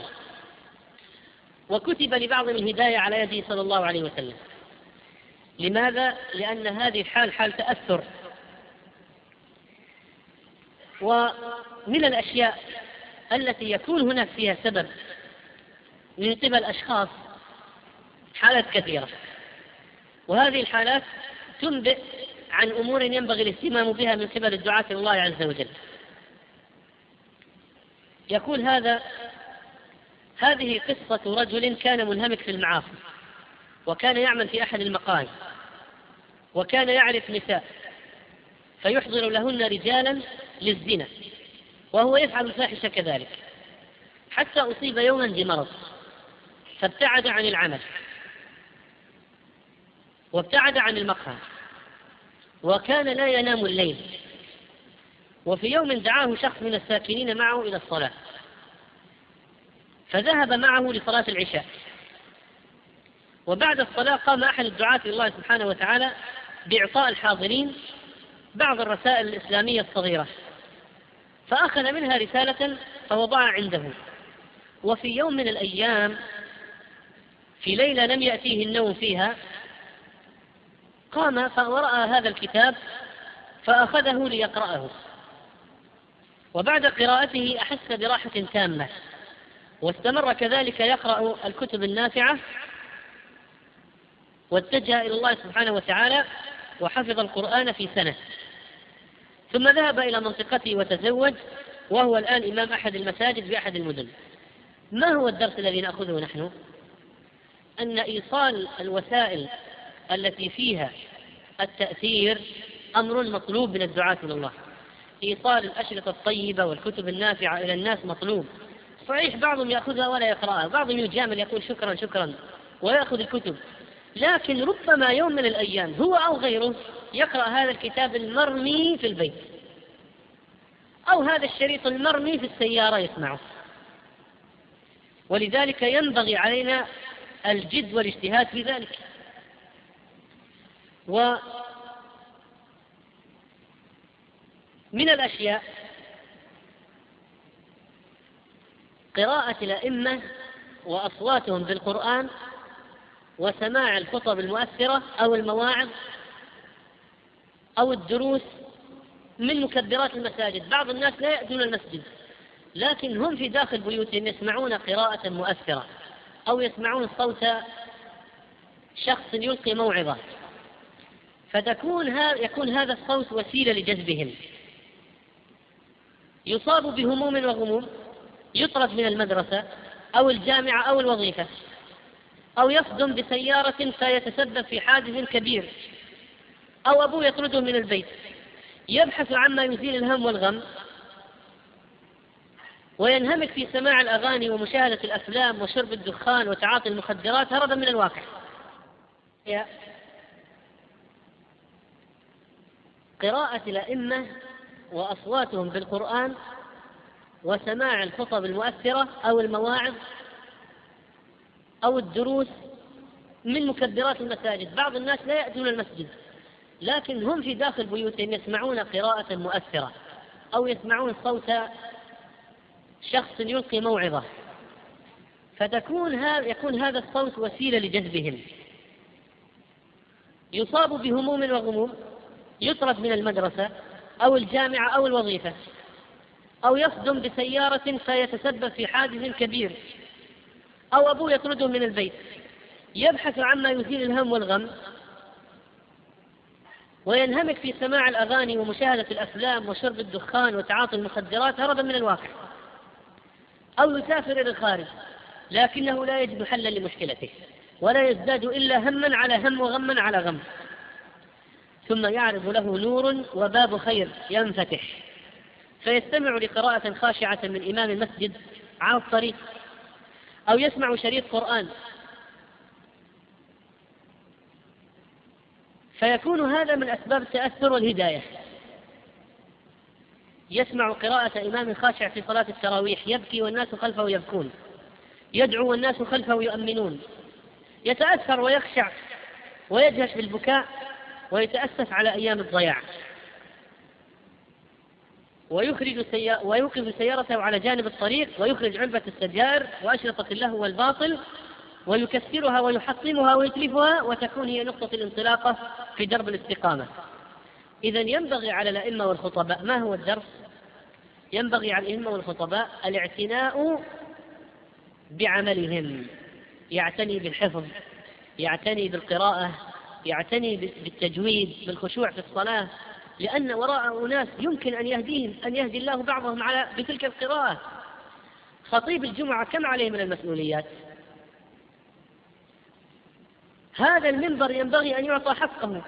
وكتب لبعضهم الهداية على يده صلى الله عليه وسلم. لماذا؟ لأن هذه الحال حال تأثر. ومن الأشياء التي يكون هناك فيها سبب من قبل أشخاص حالات كثيرة، وهذه الحالات تنبئ عن أمور ينبغي الاهتمام بها من قبل الدعاة إلى الله عز وجل. يقول هذه قصة رجل كان منهمك في المعاصي، وكان يعمل في أحد المقاهي، وكان يعرف نساء فيحضر لهن رجالا للزنا، وهو يفعل الفاحشة كذلك، حتى أصيب يوما بمرض فابتعد عن العمل وابتعد عن المقهى، وكان لا ينام الليل. وفي يوم دعاه شخص من الساكنين معه إلى الصلاة، فذهب معه لصلاة العشاء، وبعد الصلاة قام أحد الدعاة إلى الله سبحانه وتعالى بإعطاء الحاضرين بعض الرسائل الإسلامية الصغيرة، فأخذ منها رسالة فوضعها عنده. وفي يوم من الأيام في ليلة لم يأتيه النوم فيها قام ورأى هذا الكتاب فأخذه ليقرأه، وبعد قراءته أحس براحة تامة، واستمر كذلك يقرأ الكتب النافعة، واتجه إلى الله سبحانه وتعالى وحفظ القرآن في سنة، ثم ذهب إلى منطقته وتزوج، وهو الآن إمام أحد المساجد بأحد المدن. ما هو الدرس الذي نأخذه نحن؟ أن إيصال الوسائل التي فيها التأثير أمر مطلوب من الدعاة إلى الله. إيصال الأشرطة الطيبة والكتب النافعة إلى الناس مطلوب. صحيح بعضهم يأخذها ولا يقرأها، بعضهم يجامل يقول شكرا شكرا ويأخذ الكتب، لكن ربما يوم من الأيام هو أو غيره يقرأ هذا الكتاب المرمي في البيت، أو هذا الشريط المرمي في السيارة يسمعه. ولذلك ينبغي علينا الجد والاجتهاد في ذلك. ومن الأشياء قراءة الأئمة وأصواتهم بالقرآن، وسماع الخطب المؤثرة أو المواعظ أو الدروس من مكبرات المساجد. بعض الناس لا يأتون المسجد، لكن هم في داخل بيوتهم يسمعون قراءة مؤثرة، أو يسمعون صوت شخص يلقي موعظة، يكون هذا الصوت وسيلة لجذبهم. يصاب بهموم وغموم، يطرد من المدرسة أو الجامعة أو الوظيفة، أو يصدم بسيارة فيتسبب في حادث كبير، أو أبوه يطرده من البيت، يبحث عما يزيل الهم والغم، وينهمك في سماع الأغاني ومشاهدة الأفلام وشرب الدخان وتعاطي المخدرات هربا من الواقع. قراءة الأئمة وأصواتهم بالقرآن، وسماع الخطب المؤثرة أو المواعظ أو الدروس من مكبرات المساجد. بعض الناس لا يأتون المسجد، لكن هم في داخل بيوتهم يسمعون قراءة مؤثرة، أو يسمعون صوت شخص يلقي موعظة، يكون هذا الصوت وسيلة لجذبهم. يصاب بهموم وغموم، يطرد من المدرسة أو الجامعة أو الوظيفة، أو يصدم بسيارة فيتسبب في حادث كبير، أو أبوه يطرده من البيت، يبحث عما يزيل الهم والغم، وينهمك في سماع الأغاني ومشاهدة الأفلام وشرب الدخان وتعاطي المخدرات هربا من الواقع، أو يسافر إلى الخارج لكنه لا يجد حلا لمشكلته، ولا يزداد إلا هما على هم وغما على غم، ثم يعرض له نور وباب خير ينفتح، فيستمع لقراءة خاشعة من إمام المسجد على الطريق، أو يسمع شريط قرآن، فيكون هذا من أسباب التأثر والهداية. يسمع قراءة إمام خاشع في صلاة التراويح يبكي والناس خلفه يبكون، يدعو والناس خلفه يؤمنون، يتأثر ويخشع ويجهش بالبكاء ويتأسف على أيام الضياع. ويوقف سيارته على جانب الطريق ويخرج علبة السجائر وأشرطة اللهو والباطل ويكسرها ويحطمها ويتلفها، وتكون هي نقطة الانطلاقة في درب الاستقامة. إذن ينبغي على الأئمة والخطباء، ما هو الدرس؟ ينبغي على الأئمة والخطباء الاعتناء بعملهم، يعتني بالحفظ، يعتني بالقراءة، يعتني بالتجويد، بالخشوع في الصلاة، لأن وراء أناس يمكن أن يهدي الله بعضهم بتلك القراءة. خطيب الجمعة كم عليه من المسؤوليات؟ هذا المنبر ينبغي أن يعطى حقه،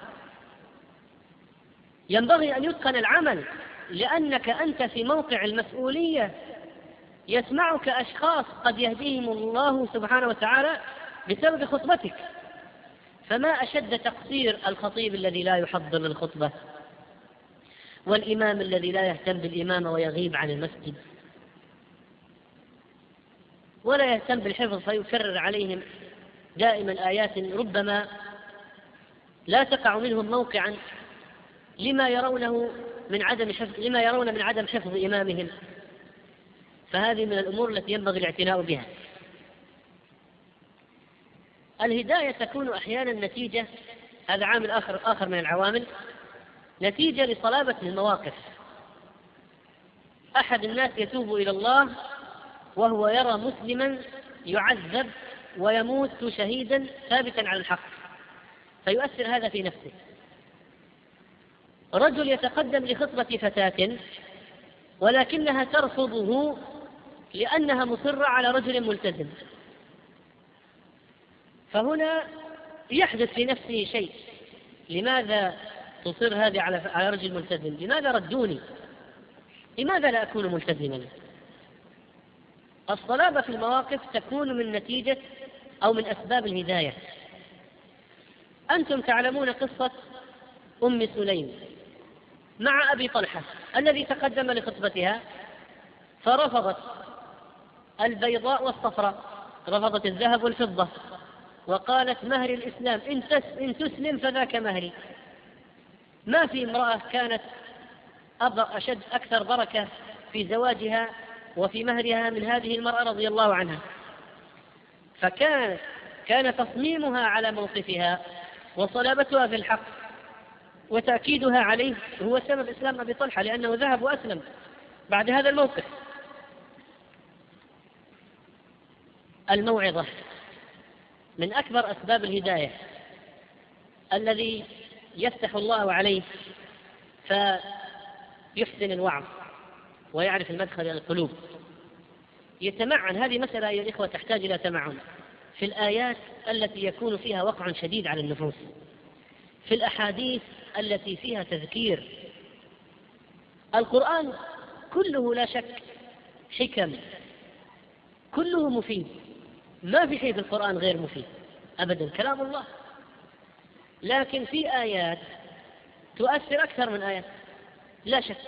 ينبغي أن يتقن العمل، لأنك أنت في موقع المسؤولية يسمعك أشخاص قد يهديهم الله سبحانه وتعالى بسبب خطبتك. فما أشد تقصير الخطيب الذي لا يحضر للخطبة، والإمام الذي لا يهتم بالإمامة ويغيب عن المسجد، ولا يهتم بالحفظ فيكرر عليهم دائما آيات ربما لا تقع منهم موقعا لما يرون من عدم حفظ إمامهم. فهذه من الأمور التي ينبغي الاعتناء بها. الهداية تكون أحيانا نتيجة، هذا عامل آخر من العوامل، نتيجة لصلابة المواقف. أحد الناس يتوب إلى الله وهو يرى مسلما يعذب ويموت شهيدا ثابتا على الحق، فيؤثر هذا في نفسه. رجل يتقدم لخطبة فتاة ولكنها ترفضه لأنها مصرة على رجل ملتزم، فهنا يحدث في نفسه شيء، لماذا تصر هذه على رجل ملتزم؟ لماذا ردوني؟ لماذا لا أكون ملتزما؟ الصلابة في المواقف تكون من نتيجة أو من أسباب الهداية. أنتم تعلمون قصة أم سليم مع أبي طلحة الذي تقدم لخطبتها فرفضت البيضاء والصفراء، رفضت الذهب والفضة، وقالت مهر الإسلام إن تسلم فذاك مهري. ما في امرأة كانت أكثر بركة في زواجها وفي مهرها من هذه المرأة رضي الله عنها. كان تصميمها على موقفها وصلابتها في الحق وتأكيدها عليه هو سبب إسلام أبي طلحة، لأنه ذهب وأسلم بعد هذا الموقف. الموعظة من أكبر أسباب الهداية. الذي يفتح الله عليه فيحسن الوعظ ويعرف المدخل إلى القلوب يتمعن. هذه مسألة أيها الإخوة تحتاج إلى تمعن في الآيات التي يكون فيها وقع شديد على النفوس، في الأحاديث التي فيها تذكير. القرآن كله لا شك حكم، كله مفيد، ما في شيء في القرآن غير مفيد أبدا، كلام الله. لكن في آيات تؤثر أكثر من آيات لا شك.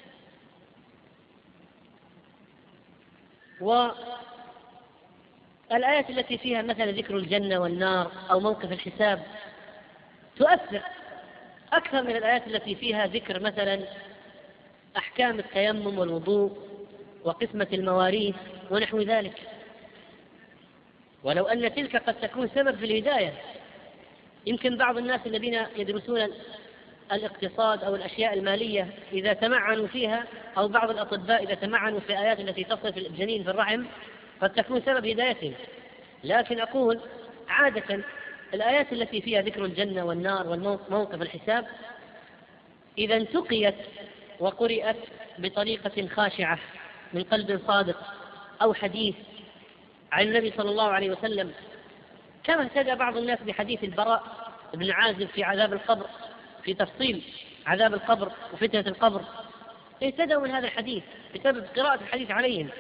والآيات التي فيها مثلا ذكر الجنة والنار أو موقف الحساب تؤثر أكثر من الآيات التي فيها ذكر مثلا أحكام التيمم والوضوء وقسمة المواريث ونحو ذلك. ولو أن تلك قد تكون سبب في الهداية، يمكن بعض الناس الذين يدرسون الاقتصاد أو الأشياء المالية إذا تمعنوا فيها، أو بعض الأطباء إذا تمعنوا في الآيات التي تصف الجنين في الرحم قد تكون سبب هدايتهم. لكن أقول عادة الآيات التي فيها ذكر الجنة والنار والموقف الحساب إذا انتقيت وقرأت بطريقة خاشعة من قلب صادق أو حديث عن النبي صلى الله عليه وسلم، كما اهتدى بعض الناس بحديث البراء بن عازب في عذاب القبر، في تفصيل عذاب القبر وفتنة القبر، اهتدوا من هذا الحديث بسبب قراءة الحديث عليهم.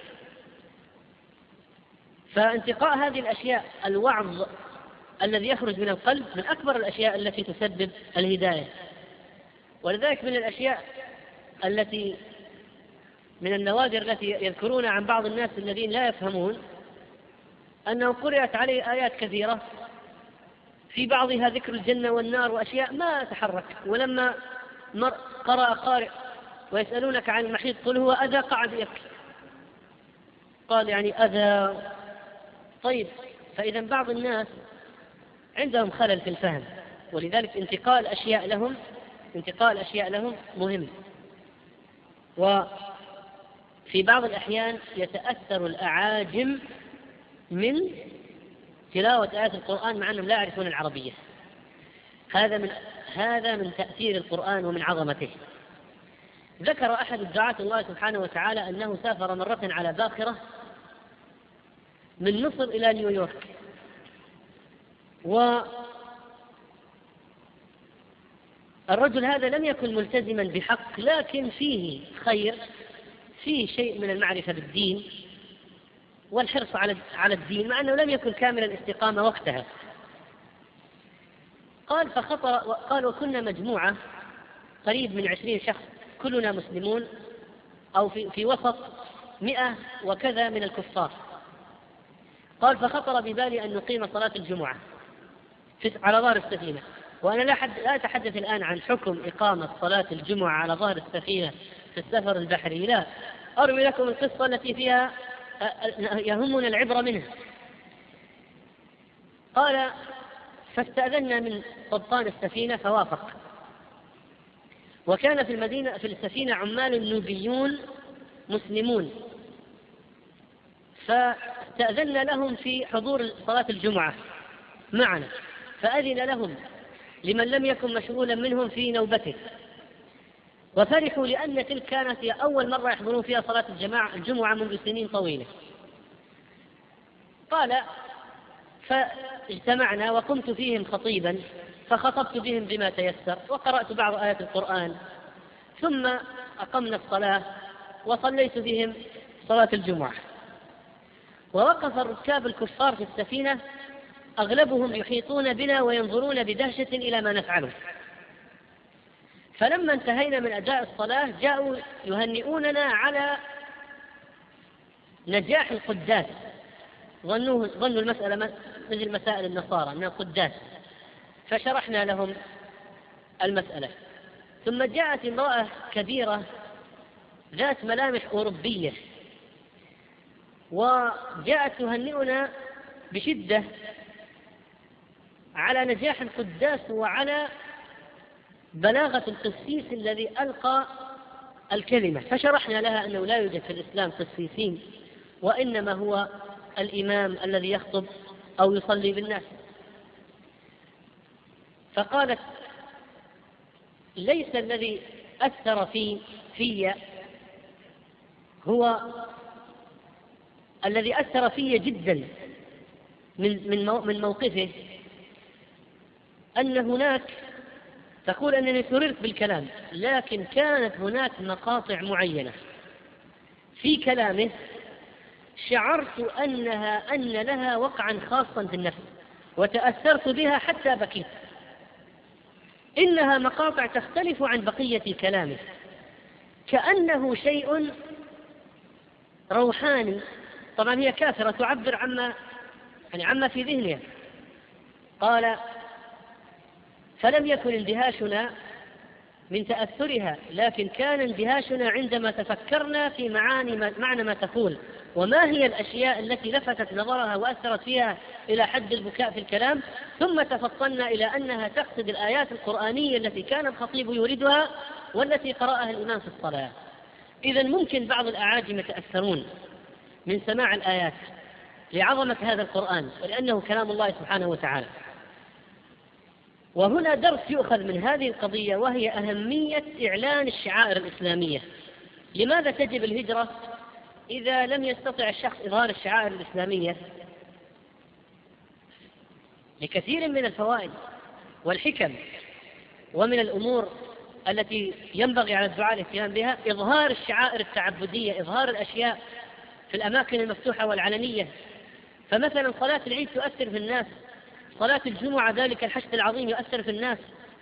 فانتقاء هذه الأشياء، الوعظ الذي يخرج من القلب، من أكبر الأشياء التي تسبب الهداية. ولذلك من الأشياء التي من النوادر التي يذكرون عن بعض الناس الذين لا يفهمون أنه قرأت عليه آيات كثيرة في بعضها ذكر الجنة والنار وأشياء ما تحرك، ولما قرأ قارئ ويسألونك عن المحيط قل هو أذى قعد يبكي. قال يعني أذى. طيب، فإذا بعض الناس عندهم خلل في الفهم، ولذلك انتقال أشياء لهم مهم. وفي بعض الأحيان يتأثر الأعاجم من تلاوة آيات القرآن مع أنهم لا يعرفون العربية. هذا من تأثير القرآن ومن عظمته. ذكر أحد الدعاة الله سبحانه وتعالى أنه سافر مرة على باخرة من مصر إلى نيويورك، والرجل هذا لم يكن ملتزما بحق، لكن فيه خير، فيه شيء من المعرفة بالدين والحرص على الدين، مع أنه لم يكن كامل الاستقامة وقتها. قال وكنا مجموعة قريب من 20 شخص كلنا مسلمون، أو في وسط 100 وكذا من الكفار. قال فخطر ببالي أن نقيم صلاة الجمعة على ظهر السفينة. وأنا لا أتحدث الآن عن حكم إقامة صلاة الجمعة على ظهر السفينة في السفر البحري، لا، أروي لكم القصة التي فيها يهمنا العبرة منها. قال فاستأذنا من قبطان السفينة فوافق. وكان في السفينة عمال نوبيون مسلمون، فاستأذنا لهم في حضور صلاة الجمعة معنا، فأذن لهم لمن لم يكن مشغولا منهم في نوبته، وفرحوا لأن تلك كانت هي أول مرة يحضرون فيها صلاة الجمعة منذ سنين طويلة. قال فاجتمعنا وقمت فيهم خطيبا، فخطبت بهم بما تيسر وقرأت بعض آيات القرآن، ثم أقمنا الصلاة وصليت بهم صلاة الجمعة. ووقف الركاب الكفار في السفينة أغلبهم يحيطون بنا وينظرون بدهشة إلى ما نفعله. فلما انتهينا من أداء الصلاة جاءوا يهنئوننا على نجاح القداس، ظنوا المسألة مثل مسائل النصارى من القداس، فشرحنا لهم المسألة. ثم جاءت امرأة كبيرة ذات ملامح أوروبية وجاءت تهنئنا بشدة على نجاح القداس وعلى بلاغة القسيس الذي ألقى الكلمة. فشرحنا لها أنه لا يوجد في الإسلام قسيسين، وإنما هو الإمام الذي يخطب أو يصلي بالناس. فقالت ليس الذي أثر في هو الذي أثر في جدا من موقفه أن هناك، تقول أنني سررت بالكلام، لكن كانت هناك مقاطع معينة في كلامه شعرت أن لها وقعا خاصا في النفس وتأثرت بها حتى بكيت. إنها مقاطع تختلف عن بقية كلامه، كأنه شيء روحاني. طبعا هي كافرة تعبر عما في ذهنها. قال فلم يكن اندهاشنا من تأثرها، لكن كان اندهاشنا عندما تفكرنا في معنى ما تقول، وما هي الأشياء التي لفتت نظرها وأثرت فيها إلى حد البكاء في الكلام. ثم تفطنا إلى أنها تقصد الآيات القرآنية التي كان الخطيب يوردها والتي قرأها الإمام في الصلاة. إذن ممكن بعض الأعاجم يتأثرون من سماع الآيات لعظمة هذا القرآن ولأنه كلام الله سبحانه وتعالى. وهنا درس يؤخذ من هذه القضية، وهي أهمية إعلان الشعائر الإسلامية. لماذا تجب الهجرة إذا لم يستطع الشخص إظهار الشعائر الإسلامية؟ لكثير من الفوائد والحكم، ومن الأمور التي ينبغي على الدعاة الاهتمام بها إظهار الشعائر التعبدية، إظهار الأشياء في الأماكن المفتوحة والعلنية. فمثلا صلاة العيد تؤثر في الناس، صلاة الجمعة ذلك الحشد العظيم يؤثر في الناس.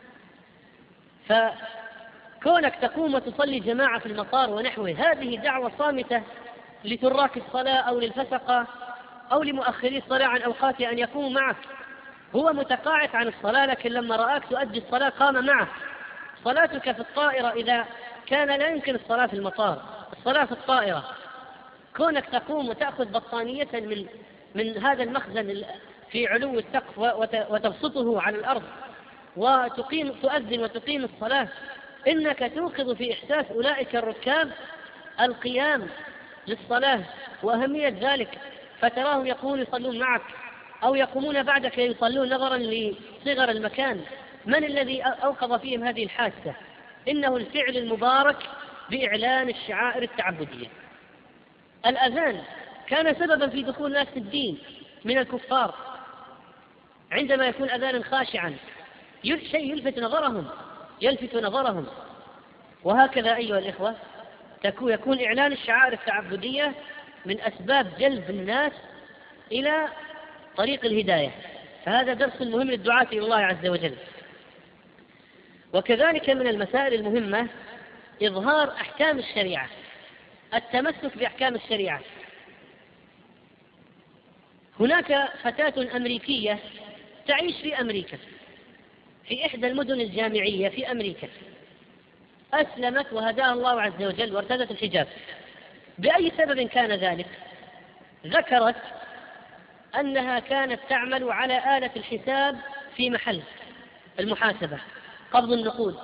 فكونك تقوم وتصلي جماعة في المطار ونحوه، هذه دعوة صامتة لتراك الصلاة أو للفسقة أو لمؤخري الصلاة عن أوقاتها أن يقوموا معك. هو متقاعد عن الصلاة، لكن لما رآك تؤدي الصلاة قام معك. صلاتك في الطائرة إذا كان لا يمكن الصلاة في المطار، الصلاة في الطائرة. كونك تقوم وتأخذ بطانية من هذا المخزن في علو السقف وتبسطه على الأرض تؤذن وتقيم الصلاة، إنك توقظ في إحساس أولئك الركاب القيام للصلاة وأهمية ذلك، فتراهم يقومون يصلون معك أو يقومون بعدك يصلون نظرا لصغر المكان. من الذي أوقظ فيهم هذه الحاسة؟ إنه الفعل المبارك بإعلان الشعائر التعبدية. الأذان كان سببا في دخول ناس في الدين من الكفار، عندما يكون أذانا خاشعا شيء يلفت نظرهم. وهكذا أيها الإخوة يكون إعلان الشعائر التعبدية من أسباب جلب الناس إلى طريق الهداية، فهذا درس مهم للدعاة إلى الله عز وجل. وكذلك من المسائل المهمة إظهار أحكام الشريعة، التمسك بأحكام الشريعة. هناك فتاة أمريكية تعيش في أمريكا في إحدى المدن الجامعية في أمريكا، أسلمت وهداها الله عز وجل وارتدت الحجاب. بأي سبب كان ذلك؟ ذكرت أنها كانت تعمل على آلة الحساب في محل المحاسبة قبض النقود،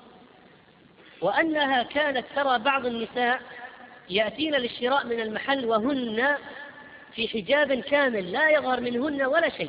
وأنها كانت ترى بعض النساء يأتين للشراء من المحل وهن في حجاب كامل لا يظهر منهن ولا شيء،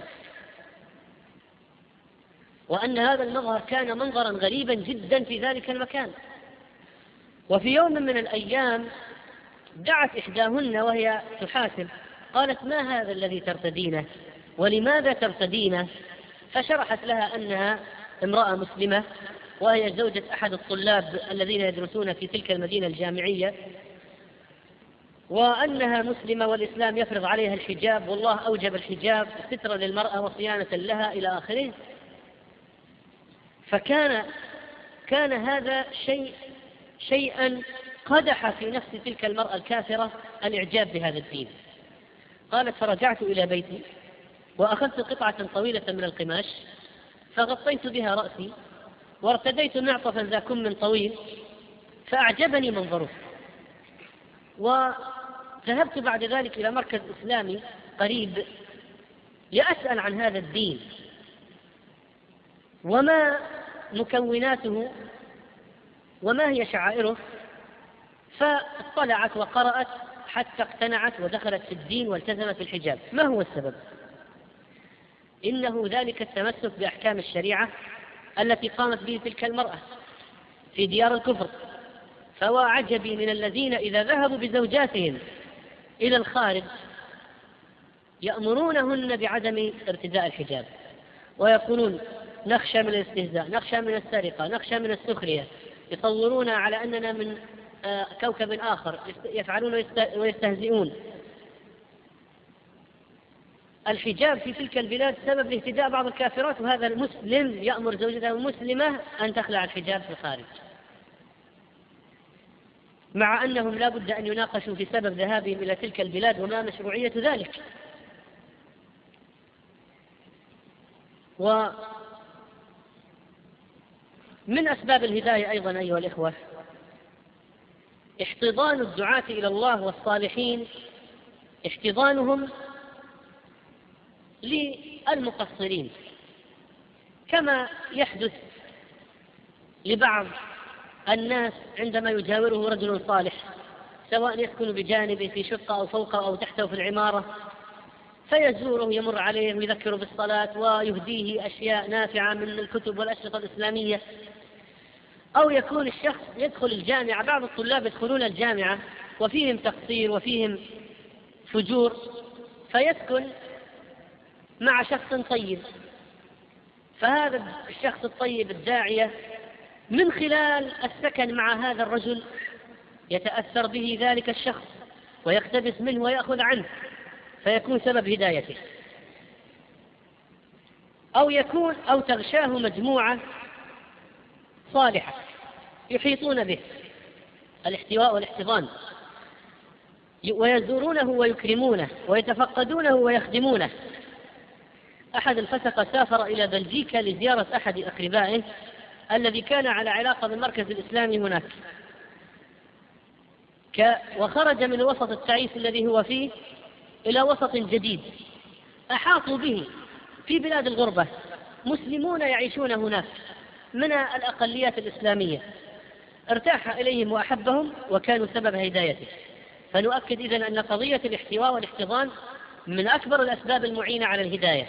وأن هذا المظهر كان منظرا غريبا جدا في ذلك المكان. وفي يوم من الأيام دعت إحداهن وهي تحاسب، قالت: ما هذا الذي ترتدينه ولماذا ترتدينه؟ فشرحت لها أنها امرأة مسلمة وهي زوجة أحد الطلاب الذين يدرسون في تلك المدينة الجامعية، وأنها مسلمة والإسلام يفرض عليها الحجاب، والله أوجب الحجاب سترا للمرأة وصيانة لها إلى آخره. كان هذا شيئا قدح في نفس تلك المرأة الكافرة الإعجاب بهذا الدين. قالت: فرجعت إلى بيتي وأخذت قطعة طويلة من القماش فغطيت بها رأسي وارتديت معطفا ذا كم طويل فأعجبني منظره، وذهبت بعد ذلك إلى مركز إسلامي قريب لأسأل عن هذا الدين وما مكوناته وما هي شعائره، فاطلعت وقرأت حتى اقتنعت ودخلت في الدين والتزمت بالحجاب. ما هو السبب؟ إنه ذلك التمسك بأحكام الشريعة التي قامت به تلك المرأة في ديار الكفر. فوعجبي من الذين إذا ذهبوا بزوجاتهم إلى الخارج يأمرونهن بعدم ارتداء الحجاب، ويقولون: نخشى من الاستهزاء، نخشى من السرقة، نخشى من السخرية، يصورون على أننا من كوكب آخر، يفعلون ويستهزئون. الحجاب في تلك البلاد سبب لاهتداء بعض الكافرات، وهذا المسلم يأمر زوجته المسلمة أن تخلع الحجاب في الخارج، مع أنهم لا بد أن يناقشوا في سبب ذهابهم إلى تلك البلاد وما مشروعية ذلك. ومن أسباب الهداية أيضا أيها الإخوة احتضان الدعاة إلى الله والصالحين، احتضانهم للمقصرين، كما يحدث لبعض الناس عندما يجاوره رجل صالح، سواء يسكن بجانبه في شقة أو فوقه أو تحته في العمارة، فيزوره يمر عليه ويذكره بالصلاة ويهديه أشياء نافعة من الكتب والأشرطة الإسلامية. أو يكون الشخص يدخل الجامعة، بعض الطلاب يدخلون الجامعة وفيهم تقصير وفيهم فجور، فيسكن مع شخص طيب، فهذا الشخص الطيب الداعية من خلال السكن مع هذا الرجل يتأثر به ذلك الشخص ويقتبس منه ويأخذ عنه، فيكون سبب هدايته. أو تغشاه مجموعة صالحة يحيطون به، الاحتواء والاحتضان، ويزورونه ويكرمونه ويتفقدونه ويخدمونه. أحد الفسقة سافر إلى بلجيكا لزيارة أحد أقربائه الذي كان على علاقة بالمركز الإسلامي هناك، وخرج من الوسط التعيس الذي هو فيه إلى وسط جديد أحاطوا به في بلاد الغربة، مسلمون يعيشون هناك من الأقليات الإسلامية، ارتاح إليهم وأحبهم وكانوا سبب هدايته. فنؤكد إذن أن قضية الاحتواء والاحتضان من أكبر الأسباب المعينة على الهداية.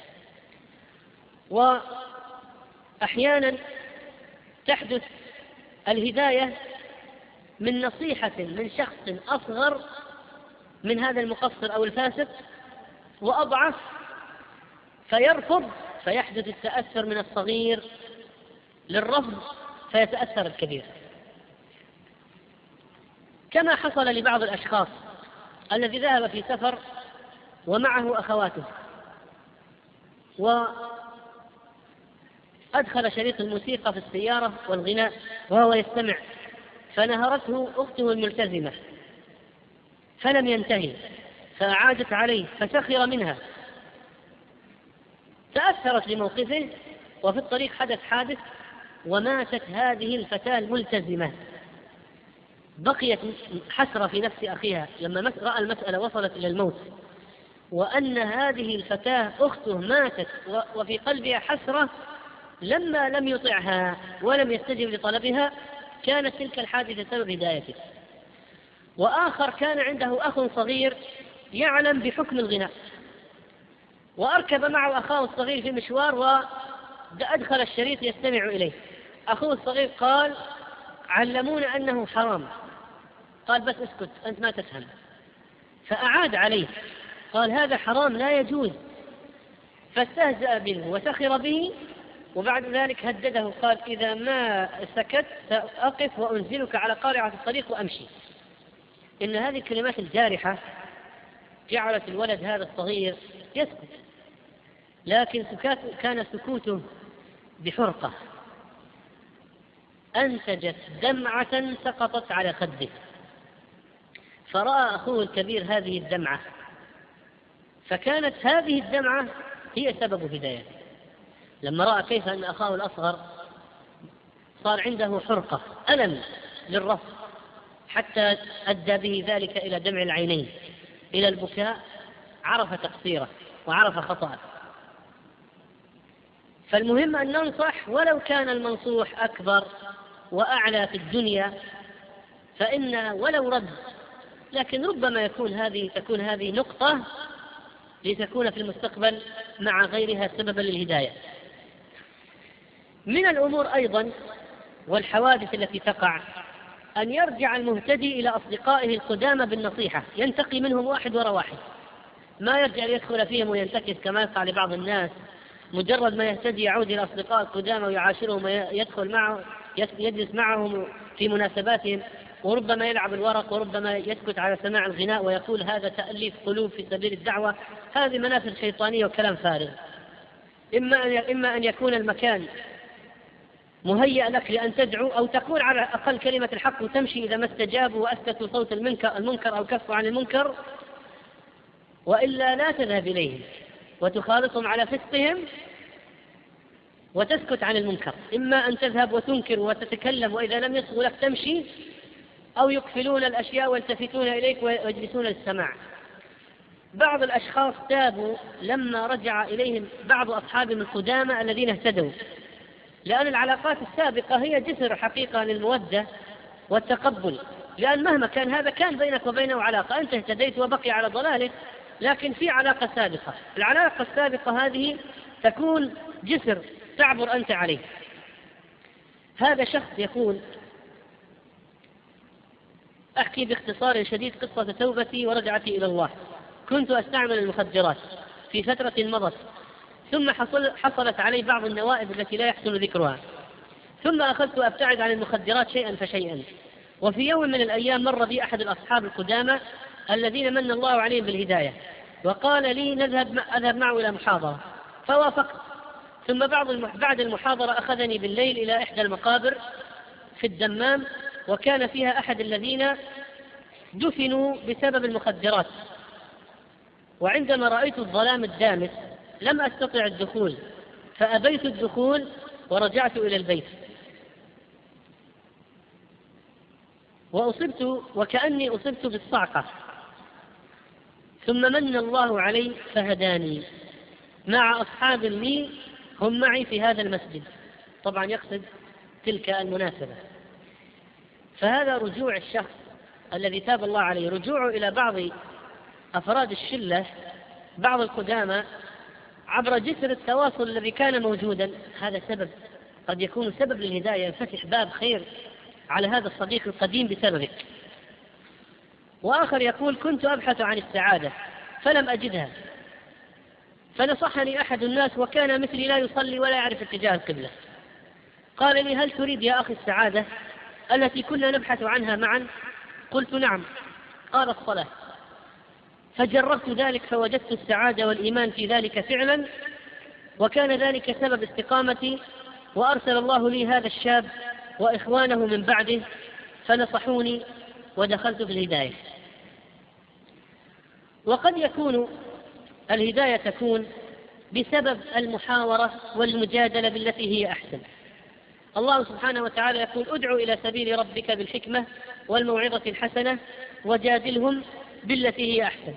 وأحيانا تحدث الهداية من نصيحة من شخص أصغر من هذا المقصر أو الفاسق وأضعف فيرفض، فيحدث التأثر من الصغير للرفض فيتأثر الكبير، كما حصل لبعض الأشخاص الذي ذهب في سفر ومعه أخواته وأدخل شريط الموسيقى في السيارة والغناء وهو يستمع، فنهرته أخته الملتزمة فلم ينتهي، فأعادت عليه فسخر منها، تأثرت لموقفه، وفي الطريق حدث حادث وماتت هذه الفتاة الملتزمة. بقيت حسرة في نفس أخيها لما رأى المسألة وصلت إلى الموت، وأن هذه الفتاة أخته ماتت وفي قلبها حسرة لما لم يطعها ولم يستجب لطلبها، كانت تلك الحادثة سبب هدايته. وآخر كان عنده أخ صغير يعلم بحكم الغناء، وأركب معه أخاه الصغير في مشوار وأدخل الشريط يستمع إليه. أخوه الصغير قال: علمونا أنه حرام. قال: بس اسكت أنت ما تفهم. فأعاد عليه قال: هذا حرام لا يجوز، فاستهزأ به وسخر به، وبعد ذلك هدده قال: إذا ما سكت سأقف وأنزلك على قارعة الطريق وأمشي. إن هذه الكلمات الجارحة جعلت الولد هذا الصغير يسكت، لكن كان سكوته بحرقة أنتجت دمعة سقطت على خده، فرأى أخوه الكبير هذه الدمعة، فكانت هذه الدمعة هي سبب هدايته. لما رأى كيف أن أخاه الأصغر صار عنده حرقة ألم للرفض حتى أدى به ذلك إلى دمع العينين إلى البكاء، عرف تقصيره وعرف خطأه. فالمهم أن ننصح ولو كان المنصوح أكبر وأعلى في الدنيا، فإن ولو رد، لكن ربما تكون هذه نقطة لتكون في المستقبل مع غيرها سببا للهداية. من الأمور أيضا والحوادث التي تقع أن يرجع المهتدي إلى أصدقائه القدامى بالنصيحة، ينتقي منهم واحد وراء واحد، ما يرجع ليدخل فيهم وينتكس كما يقع لبعض الناس. مجرد ما يهتدي يعود إلى أصدقاء القدامى ويعاشرهم ويدخل معهم يجلس معهم في مناسباتهم، وربما يلعب الورق وربما يسكت على سماع الغناء ويقول هذا تأليف قلوب في سبيل الدعوة. هذه منافذ شيطانية وكلام فارغ. إما أن يكون المكان مهيأ لك لأن تدعو أو تقول على أقل كلمة الحق وتمشي إذا ما استجابوا وأسكتوا صوت المنكر أو كفوا عن المنكر، وإلا لا تذهب إليهم وتخالطهم على فسقهم وتسكت عن المنكر. إما أن تذهب وتنكر وتتكلم وإذا لم يصغوا لك تمشي، أو يقفلون الأشياء ويلتفتون إليك ويجلسون للسماع. بعض الأشخاص تابوا لما رجع إليهم بعض أصحابهم القدامى الذين اهتدوا، لأن العلاقات السابقة هي جسر حقيقة للمودة والتقبل، لأن مهما كان هذا كان بينك وبينه علاقة، أنت اهتديت وبقي على ضلاله، لكن في علاقة سابقة. العلاقة السابقة هذه تكون جسر تعبر أنت عليه. هذا شخص يقول: أحكي باختصار شديد قصة توبتي ورجعتي إلى الله. كنت أستعمل المخدرات في فترة مضت، ثم حصلت علي بعض النوائب التي لا يحسن ذكرها، ثم أخذت أبتعد عن المخدرات شيئا فشيئا. وفي يوم من الأيام مر بي أحد الأصحاب القدامى الذين من الله عليهم بالهداية، وقال لي أذهب معه إلى محاضرة، فوافقت. ثم بعد المحاضرة أخذني بالليل إلى إحدى المقابر في الدمام، وكان فيها أحد الذين دفنوا بسبب المخدرات. وعندما رأيت الظلام الدامس لم أستطع الدخول، فأبيت الدخول ورجعت إلى البيت. وأصبت وكأني أصبت بالصعقة، ثم من الله علي فهداني مع أصحاب لي هم معي في هذا المسجد. طبعا يقصد تلك المناسبة. فهذا رجوع الشخص الذي تاب الله عليه، رجوعه إلى بعض أفراد الشلة، بعض القدامى، عبر جسر التواصل الذي كان موجودا، هذا سبب، قد يكون سبب للهداية، ينفتح باب خير على هذا الصديق القديم بسببك. وآخر يقول: كنت أبحث عن السعادة فلم أجدها، فنصحني أحد الناس وكان مثلي لا يصلي ولا يعرف اتجاه القبلة، قال لي: هل تريد يا أخي السعادة التي كنا نبحث عنها معا؟ قلت: نعم. قال: الصلاة. فجربت ذلك فوجدت السعادة والإيمان في ذلك فعلا، وكان ذلك سبب استقامتي، وأرسل الله لي هذا الشاب وإخوانه من بعده فنصحوني ودخلت في الهداية. وقد يكون الهداية تكون بسبب المحاورة والمجادلة بالتي هي أحسن. الله سبحانه وتعالى يقول: ادع إلى سبيل ربك بالحكمة والموعظة الحسنة وجادلهم بالتي هي أحسن.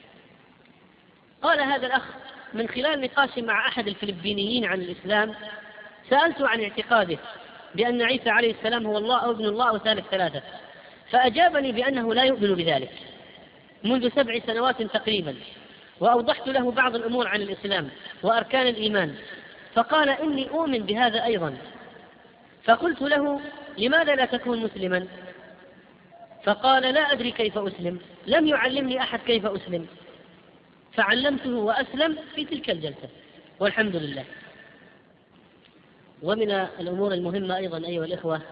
قال هذا الأخ من خلال نقاش مع أحد الفلبينيين عن الإسلام، سألت عن اعتقاده بأن عيسى عليه السلام هو الله أو ابن الله أو ثالث ثلاثة، فأجابني بأنه لا يؤمن بذلك منذ 7 سنوات تقريبا، وأوضحت له بعض الأمور عن الإسلام وأركان الإيمان، فقال: إني أؤمن بهذا أيضا. فقلت له: لماذا لا تكون مسلما؟ فقال: لا أدري كيف أسلم، لم يعلمني أحد كيف أسلم، فعلمته وأسلم في تلك الجلسة والحمد لله. ومن الأمور المهمة أيضا أيها الإخوة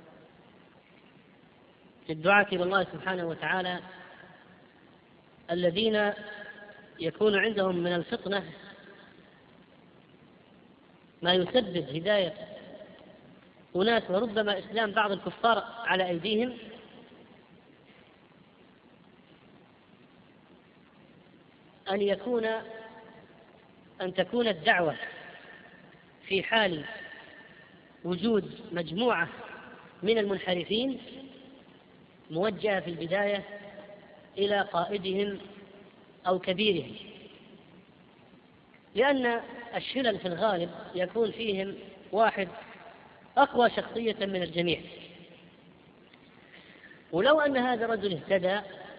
في الدعاة إلى الله سبحانه وتعالى الذين يكون عندهم من الفطنة ما يسبب هداية أناس وربما إسلام بعض الكفار على أيديهم، أن تكون الدعوة في حال وجود مجموعة من المنحرفين موجهة في البداية إلى قائدهم أو كبيرهم، لأن الشلل في الغالب يكون فيهم واحد أقوى شخصية من الجميع، ولو أن هذا الرجل اهتدى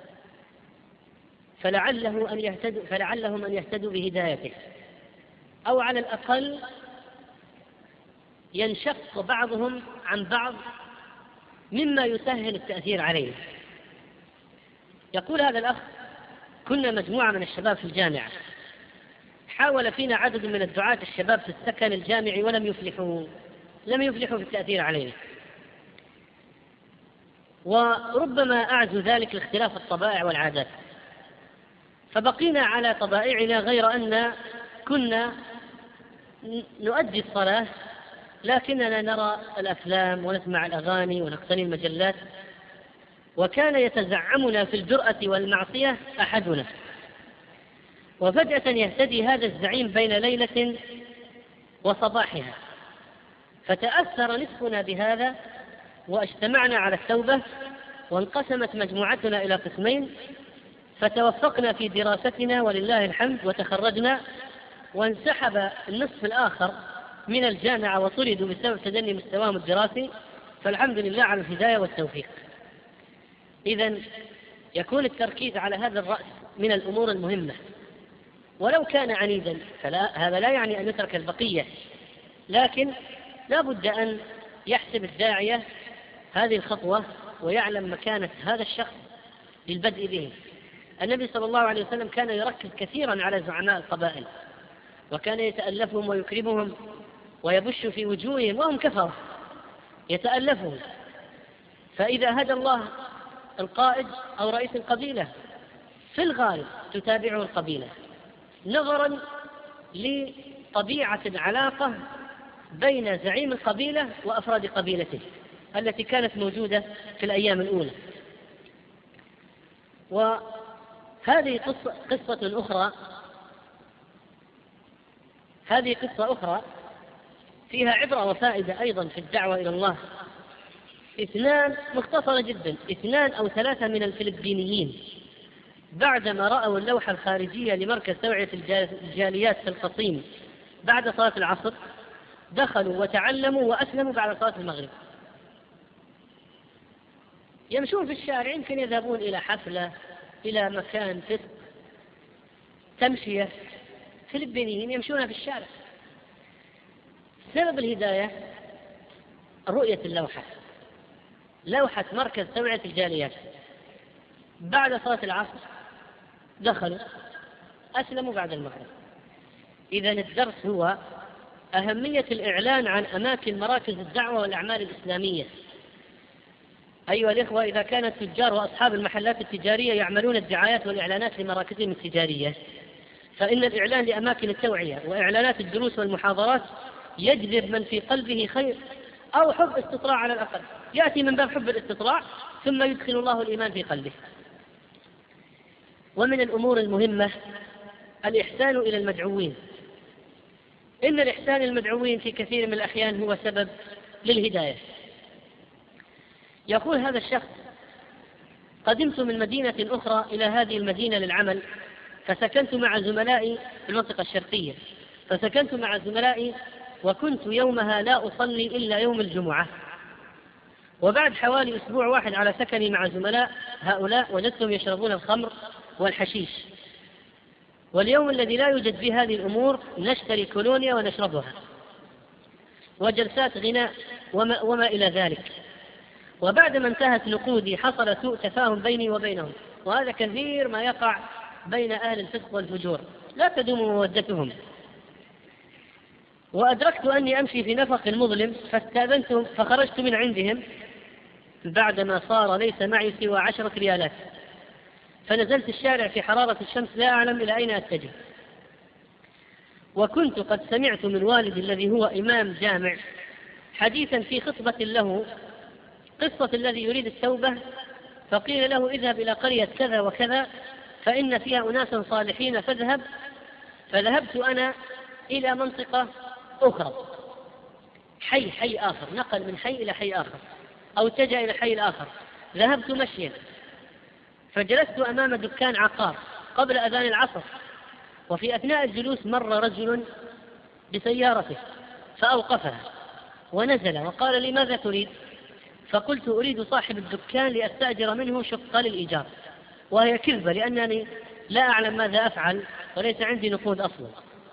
فلعلهم أن يهتدوا بهدايته، أو على الأقل ينشق بعضهم عن بعض مما يسهل التأثير عليه. يقول هذا الأخ: كنا مجموعة من الشباب في الجامعة، حاول فينا عدد من الدعاة الشباب في السكن الجامعي ولم يفلحوا في التأثير علينا، وربما أعزو ذلك لاختلاف الطبائع والعادات، فبقينا على طبائعنا، غير أن كنا نؤدي الصلاة لكننا نرى الأفلام ونسمع الأغاني ونقتني المجلات، وكان يتزعمنا في الجرأة والمعصية أحدنا، وفجأة يهتدي هذا الزعيم بين ليلة وصباحها، فتأثر نصفنا بهذا واجتمعنا على التوبة، وانقسمت مجموعتنا إلى قسمين، فتوفقنا في دراستنا ولله الحمد وتخرجنا، وانسحب النصف الآخر من الجامعة وطردوا بسبب تدني مستواهم الدراسي، فالحمد لله على الهداية والتوفيق. إذن يكون التركيز على هذا الرأس من الأمور المهمة، ولو كان عنيدا هذا لا يعني أن يترك البقية، لكن لا بد أن يحسب الداعية هذه الخطوة ويعلم مكانة هذا الشخص للبدء به. النبي صلى الله عليه وسلم كان يركز كثيرا على زعماء القبائل، وكان يتألفهم ويكرمهم ويبش في وجوههم وهم كفرة، يتألفهم. فإذا هدى الله القائد أو رئيس القبيلة في الغالب تتابعه القبيلة، نظرا لطبيعة العلاقة بين زعيم القبيلة وأفراد قبيلته التي كانت موجودة في الأيام الأولى. وهذه قصة أخرى، هذه قصة أخرى فيها عبرة وفائدة أيضا في الدعوة إلى الله. اثنان مختصرة جدا، 2 أو 3 من الفلبينيين بعدما رأوا اللوحة الخارجية لمركز توعية الجاليات في القصيم بعد صلاة العصر دخلوا وتعلموا وأسلموا بعد صلاة المغرب. يمشون في الشارع، يمكن يذهبون إلى حفلة، إلى مكان فسق، تمشية، فلبينيين يمشون في الشارع. سبب الهداية رؤية اللوحة، لوحة مركز توعية الجاليات بعد صلاة العصر دخلوا أسلموا بعد المغرب. إذن الدرس هو أهمية الإعلان عن أماكن مراكز الدعوة والأعمال الإسلامية. أيها الإخوة، إذا كان التجار وأصحاب المحلات التجارية يعملون الدعايات والإعلانات لمراكزهم التجارية، فإن الإعلان لأماكن التوعية وإعلانات الدروس والمحاضرات يجذب من في قلبه خير أو حب استطلاع على الأقل، يأتي من باب حب الاستطلاع ثم يدخل الله الإيمان في قلبه. ومن الأمور المهمة الإحسان إلى المدعوين. إن الإحسان المدعوين في كثير من الأحيان هو سبب للهداية. يقول هذا الشخص: قدمت من مدينة أخرى إلى هذه المدينة للعمل، فسكنت مع زملائي في المنطقة الشرقية، فسكنت مع زملائي وكنت يومها لا أصلي إلا يوم الجمعة. وبعد حوالي أسبوع واحد على سكني مع زملاء هؤلاء وجدتهم يشربون الخمر والحشيش، واليوم الذي لا يوجد فيه هذه الأمور نشتري كولونيا ونشربها وجلسات غناء وما إلى ذلك. وبعدما انتهت نقودي حصل سوء تفاهم بيني وبينهم، وهذا كثير ما يقع بين أهل الفسق والفجور، لا تدوم مودتهم. وأدركت أني أمشي في نفق مظلم فاستأذنتهم فخرجت من عندهم بعدما صار ليس معي سوى 10 ريالات، فنزلت الشارع في حرارة الشمس لا أعلم إلى أين أتجه. وكنت قد سمعت من والدي الذي هو إمام جامع حديثا في خطبة له قصة الذي يريد التوبة، فقيل له: اذهب إلى قرية كذا وكذا فإن فيها أناسا صالحين فاذهب. فذهبت أنا إلى منطقة أخرى، حي آخر، نقل من حي إلى حي آخر أو اتجه إلى حي الآخر. ذهبت مشيا فجلست أمام دكان عقار قبل أذان العصر، وفي أثناء الجلوس مر رجل بسيارته فأوقفها ونزل وقال لي: ماذا تريد؟ فقلت: أريد صاحب الدكان لأستأجر منه شقة للإيجار، وهي كذبة لأنني لا أعلم ماذا أفعل وليس عندي نقود أصلا.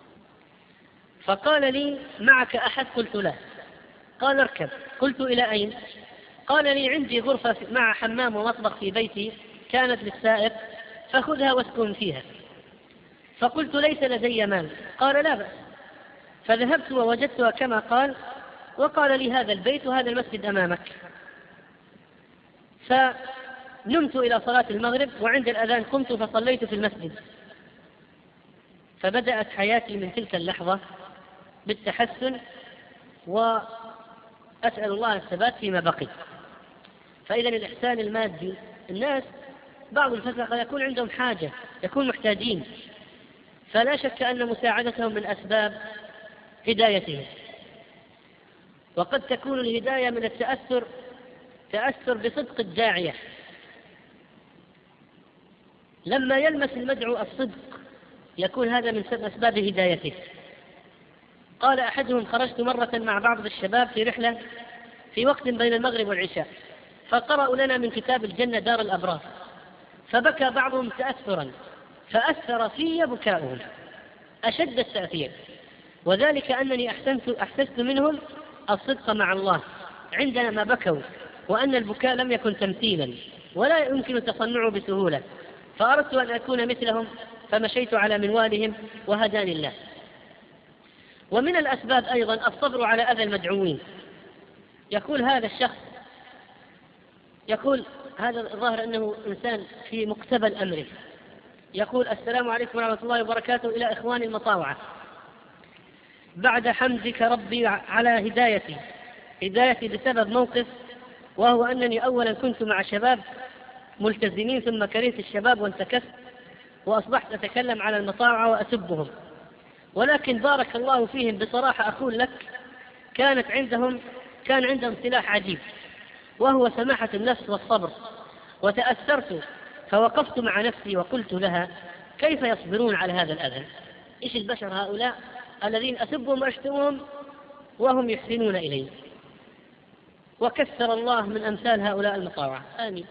فقال لي: معك أحد؟ قلت: لا. قال: اركب. قلت: إلى أين؟ قال لي: عندي غرفة مع حمام ومطبخ في بيتي كانت للسائق فخذها واسكن فيها. فقلت: ليس لدي مال. قال: لا بأس. فذهبت ووجدتها كما قال، وقال لي: هذا البيت وهذا المسجد أمامك. فنمت إلى صلاة المغرب، وعند الأذان قمت فصليت في المسجد. فبدأت حياتي من تلك اللحظة بالتحسن، وأسأل الله الثبات فيما بقي. فإذا الإحسان المادي، الناس بعض الفسقة يكون عندهم حاجة، يكون محتاجين، فلا شك أن مساعدتهم من أسباب هدايتهم. وقد تكون الهداية من تأثر بصدق الداعية. لما يلمس المدعو الصدق يكون هذا من أسباب هدايته. قال أحدهم: خرجت مرة مع بعض الشباب في رحلة في وقت بين المغرب والعشاء، فقرأوا لنا من كتاب الجنة دار الأبرار، فبكى بعضهم تأثرا، فأثر في بكاؤهم أشد التأثير، وذلك أنني أحسست منهم الصدق مع الله عندما بكوا، وأن البكاء لم يكن تمثيلا ولا يمكن تصنعه بسهولة، فأردت أن أكون مثلهم فمشيت على منوالهم وهداني الله. ومن الأسباب أيضا الصبر على أذى المدعوين. يقول هذا الشخص، يقول هذا الظاهر أنه إنسان في مقتبل أمره، يقول: السلام عليكم ورحمة الله وبركاته إلى إخواني المطاوعة، بعد حمدك ربي على هدايتي بسبب موقف، وهو أنني أولا كنت مع شباب ملتزمين ثم كرهت الشباب وانتكست وأصبحت أتكلم على المطاوعة وأسبهم، ولكن بارك الله فيهم بصراحة أقول لك كان عندهم سلاح عجيب، وهو سماحة النفس والصبر. وتأثرت فوقفت مع نفسي وقلت لها: كيف يصبرون على هذا الأذى؟ إيش البشر هؤلاء الذين أسبهم وأشتمهم وهم يحسنون إلي؟ وكثر الله من أمثال هؤلاء المطاوعة، آمين.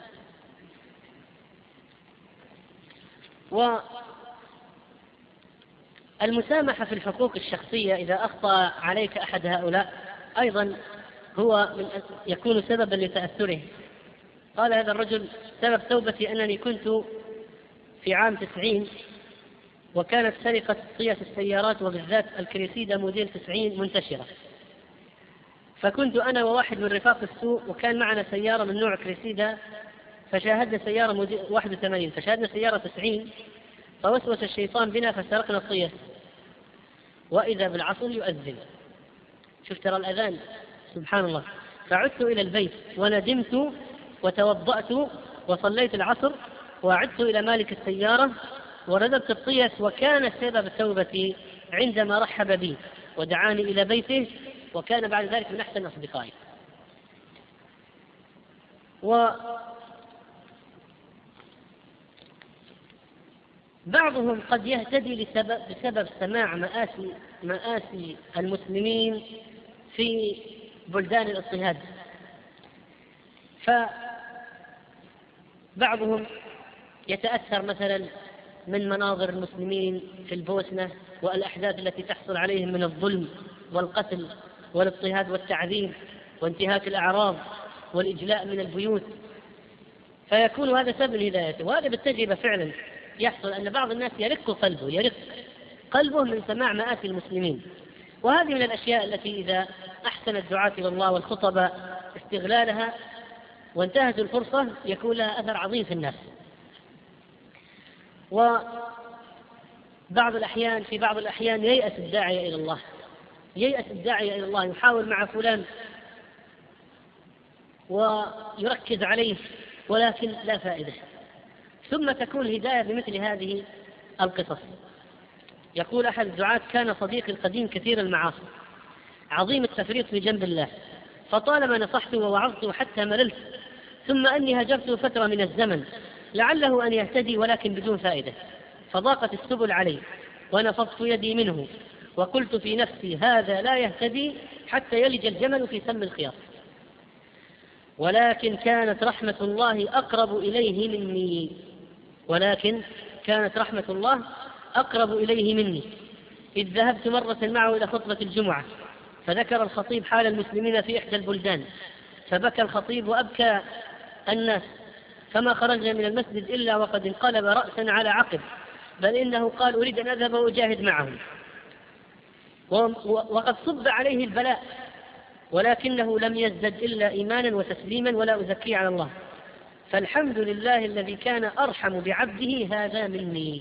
والمسامحة في الحقوق الشخصية إذا أخطأ عليك أحد هؤلاء أيضا هو يكون سببا لتأثره. قال هذا الرجل: سبب توبتي أنني كنت في عام 90 وكانت سرقة طية السيارات وبالذات الكريسيدا موديل 90 منتشرة، فكنت أنا وواحد من رفاق السوء وكان معنا سيارة من نوع كريسيدا، فشاهدنا سيارة موديل 81 فشاهدنا سيارة 90، فوسوس الشيطان بنا فسرقنا الطية، وإذا بالعصر يؤذن. شوف ترى الأذان سبحان الله. فعدت إلى البيت وندمت وتوضأت وصليت العصر وعدت إلى مالك السيارة ورددت الطيس، وكان سبب توبتي عندما رحب بي ودعاني إلى بيته، وكان بعد ذلك من أحسن أصدقائي. وبعضهم قد يهتدي بسبب سماع مآسي المسلمين في بلدان الاضطهاد، فبعضهم يتأثر مثلا من مناظر المسلمين في البوسنة والأحداث التي تحصل عليهم من الظلم والقتل والاضطهاد والتعذيب وانتهاك الأعراض والإجلاء من البيوت، فيكون هذا سبب الهداية. وهذا بالتجربة فعلا يحصل أن بعض الناس يرق قلبه من سماع مآسي المسلمين. وهذه من الأشياء التي إذا أحسن الدعاة إلى الله والخطباء استغلالها وانتهت الفرصة يكون لها أثر عظيم في الناس. في بعض الأحيان ييأس الداعية إلى الله يحاول مع فلان ويركز عليه ولكن لا فائدة، ثم تكون الهداية بمثل هذه القصص. يقول أحد الدعاة: كان صديقي القديم كثير المعاصي عظيم التفريط في جنب الله، فطالما نصحته ووعظته حتى مللت، ثم أني هجرته فترة من الزمن لعله أن يهتدي ولكن بدون فائدة، فضاقت السبل عليه ونفضت يدي منه وقلت في نفسي: هذا لا يهتدي حتى يلج الجمل في سم الخياط. ولكن كانت رحمة الله أقرب إليه مني إذ ذهبت مرة معه إلى خطبة الجمعة، فذكر الخطيب حال المسلمين في إحدى البلدان، فبكى الخطيب وأبكى الناس، فما خرجنا من المسجد إلا وقد انقلب رأسا على عقب، بل إنه قال: أريد أن أذهب وأجاهد معهم، وقد صب عليه البلاء ولكنه لم يزدد إلا إيمانا وتسليما، ولا أزكي على الله، فالحمد لله الذي كان أرحم بعبده هذا مني.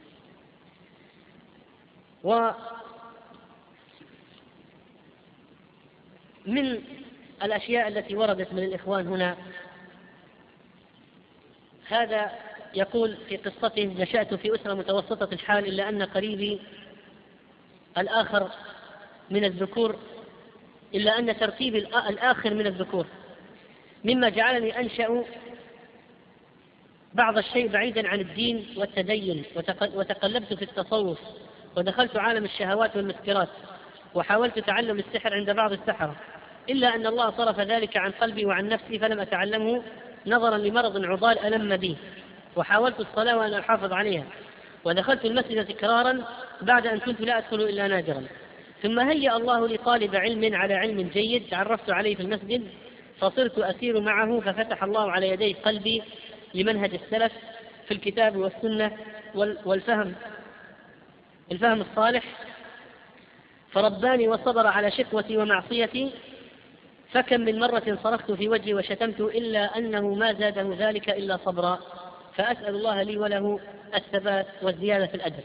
ومن الأشياء التي وردت من الإخوان هنا، هذا يقول في قصته: نشأت في أسرة متوسطة الحال، إلا أن قريبي الآخر من الذكور إلا أن ترتيبي الآخر من الذكور مما جعلني أنشأ بعض الشيء بعيدا عن الدين والتدين، وتقلبت في التصوف ودخلت عالم الشهوات والمسكرات، وحاولت تعلم السحر عند بعض السحرة، إلا أن الله صرف ذلك عن قلبي وعن نفسي فلم أتعلمه نظرا لمرض عضال ألم بي، وحاولت الصلاة وأن أحافظ عليها، ودخلت المسجد تكرارا بعد أن كنت لا أدخل إلا نادرا، ثم هيأ الله لي طالب علم على علم جيد تعرفت عليه في المسجد، فصرت أسير معه، ففتح الله على يدي قلبي لمنهج السلف في الكتاب والسنة والفهم الصالح، فرباني وصبر على شكوتي ومعصيتي، فكم من مرة صرخت في وجهي وشتمت إلا أنه ما زاده ذلك إلا صبرا، فأسأل الله لي وله الثبات والزيادة في الأجر.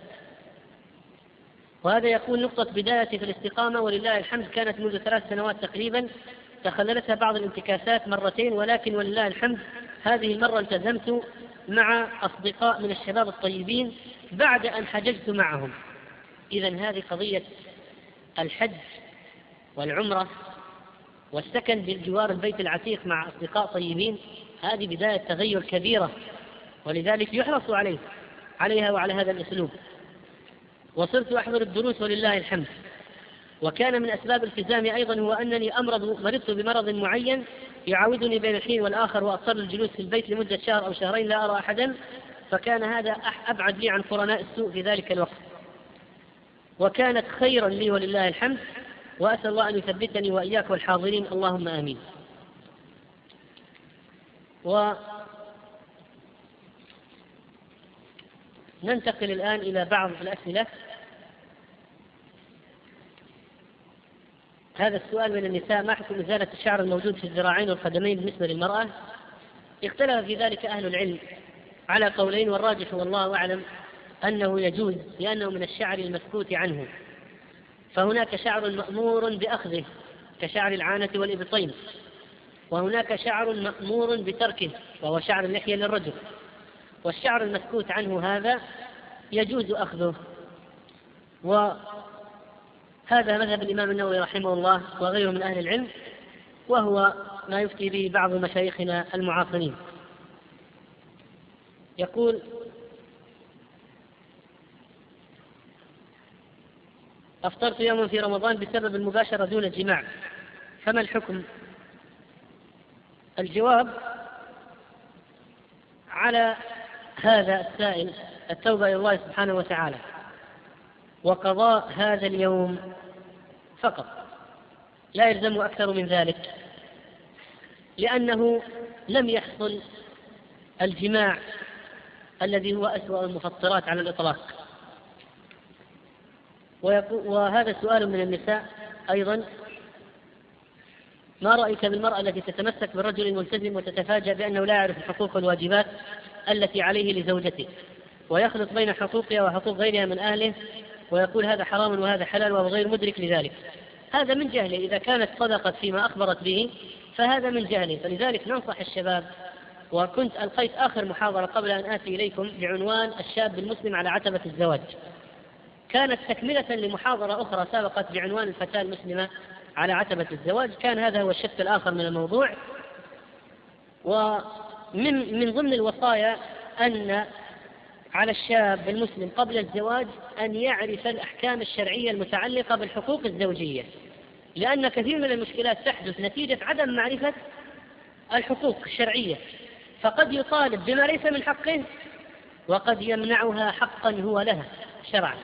وهذا يكون نقطة بدايتي في الاستقامة، ولله الحمد كانت منذ 3 سنوات تقريبا، تخللتها بعض الانتكاسات مرتين، ولكن ولله الحمد هذه المرة التزمت مع أصدقاء من الشباب الطيبين بعد أن حججت معهم. إذن هذه قضية الحج والعمرة والسكن بجوار البيت العتيق مع أصدقاء طيبين، هذه بداية تغير كبيرة، ولذلك يحرص عليها وعلى هذا الأسلوب. وصرت أحضر الدروس ولله الحمد. وكان من أسباب التزامي أيضا هو أنني مرضت بمرض معين يعاودني بين الحين والآخر، وأضطر الجلوس في البيت لمدة شهر أو شهرين لا أرى أحدا، فكان هذا أبعد لي عن قرناء السوء في ذلك الوقت، وكانت خيرا لي ولله الحمد، وأسأل الله أن يثبتني وإياك والحاضرين، اللهم آمين. وننتقل الآن إلى بعض الأسئلة. هذا السؤال من النساء: ما حكم إزالة الشعر الموجود في الذراعين والقدمين بالنسبة للمرأة؟ اختلف في ذلك أهل العلم على قولين، والراجح والله أعلم أنه يجوز، لأنه من الشعر المسكوت عنه، فهناك شعر مأمور بأخذه كشعر العانة والإبطين، وهناك شعر مأمور بتركه وهو شعر اللحية للرجل، والشعر المسكوت عنه هذا يجوز أخذه، وهذا مذهب الإمام النووي رحمه الله وغيره من أهل العلم، وهو ما يفتي به بعض مشايخنا المعاصرين. يقول: أفطرت يوما في رمضان بسبب المباشرة دون الجماع، فما الحكم؟ الجواب على هذا السائل التوبة إلى الله سبحانه وتعالى وقضاء هذا اليوم فقط، لا يلزم أكثر من ذلك، لأنه لم يحصل الجماع الذي هو أسوأ المفطرات على الإطلاق. وهذا سؤال من النساء أيضا: ما رأيك بالمرأة التي تتمسك بالرجل الملتزم وتتفاجأ بأنه لا يعرف الحقوق والواجبات التي عليه لزوجته، ويخلط بين حقوقها وحقوق غيرها من أهله، ويقول هذا حرام وهذا حلال وهو غير مدرك لذلك؟ هذا من جهله، إذا كانت صدقت فيما أخبرت به فهذا من جهله. فلذلك ننصح الشباب. وكنت ألقيت آخر محاضرة قبل أن آتي إليكم بعنوان الشاب المسلم على عتبة الزواج، كانت تكملة لمحاضرة أخرى سبقت بعنوان الفتاة المسلمة على عتبة الزواج، كان هذا هو الشق الآخر من الموضوع. ومن ضمن الوصايا أن على الشاب المسلم قبل الزواج أن يعرف الأحكام الشرعية المتعلقة بالحقوق الزوجية، لأن كثير من المشكلات تحدث نتيجة عدم معرفة الحقوق الشرعية، فقد يطالب بما ليس من حقه وقد يمنعها حقا هو لها شرعا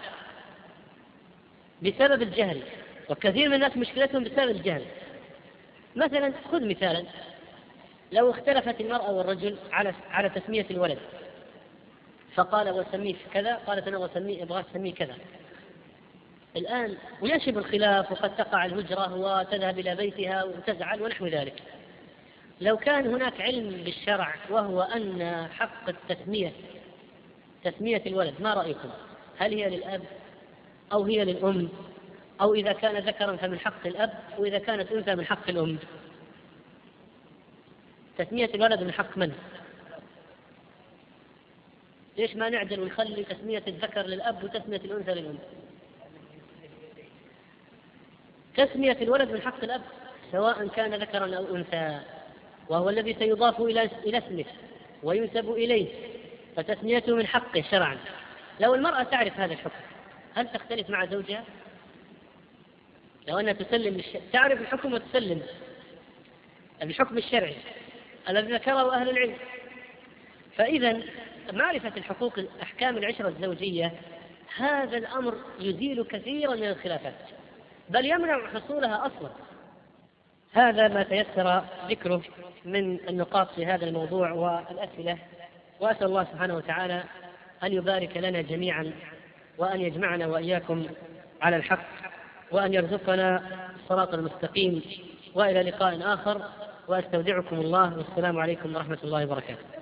بسبب الجهل، وكثير من الناس مشكلتهم بسبب الجهل. مثلا خذ مثالا: لو اختلفت المرأة والرجل على تسمية الولد، فقال وسميه كذا، قالت أنا أبغى أسميه كذا، الآن ويشب الخلاف وقد تقع الهجرة وتذهب إلى بيتها وتزعل ونحو ذلك. لو كان هناك علم بالشرع وهو أن حق تسمية الولد، ما رأيكم؟ هل هي للأب أو هي للأم؟ أو إذا كان ذكرا فمن حق الأب، وإذا كانت أنثى من حق الأم؟ تسمية الولد من حق من؟ ليش ما نعدل ونخلي تسمية الذكر للأب وتسمية الأنثى للأم؟ تسمية الولد من حق الأب سواء كان ذكرا أو أنثى، وهو الذي سيضاف إلى اسمه وينسب إليه، فتسميته من حقه شرعا. لو المرأة تعرف هذا الحكم هل تختلف مع زوجها؟ لو أنها تعرف الحكم وتسلم الحكم الشرعي الذي ذكره أهل العلم. فإذا معرفة الحقوق أحكام العشرة الزوجية هذا الأمر يزيل كثيرا من الخلافات، بل يمنع حصولها أصلا. هذا ما تيسر ذكره من النقاط في هذا الموضوع والأسئلة، وأسأل الله سبحانه وتعالى أن يبارك لنا جميعا وأن يجمعنا وإياكم على الحق وأن يرزقنا الصراط المستقيم. وإلى لقاء آخر، وأستودعكم الله، والسلام عليكم ورحمة الله وبركاته.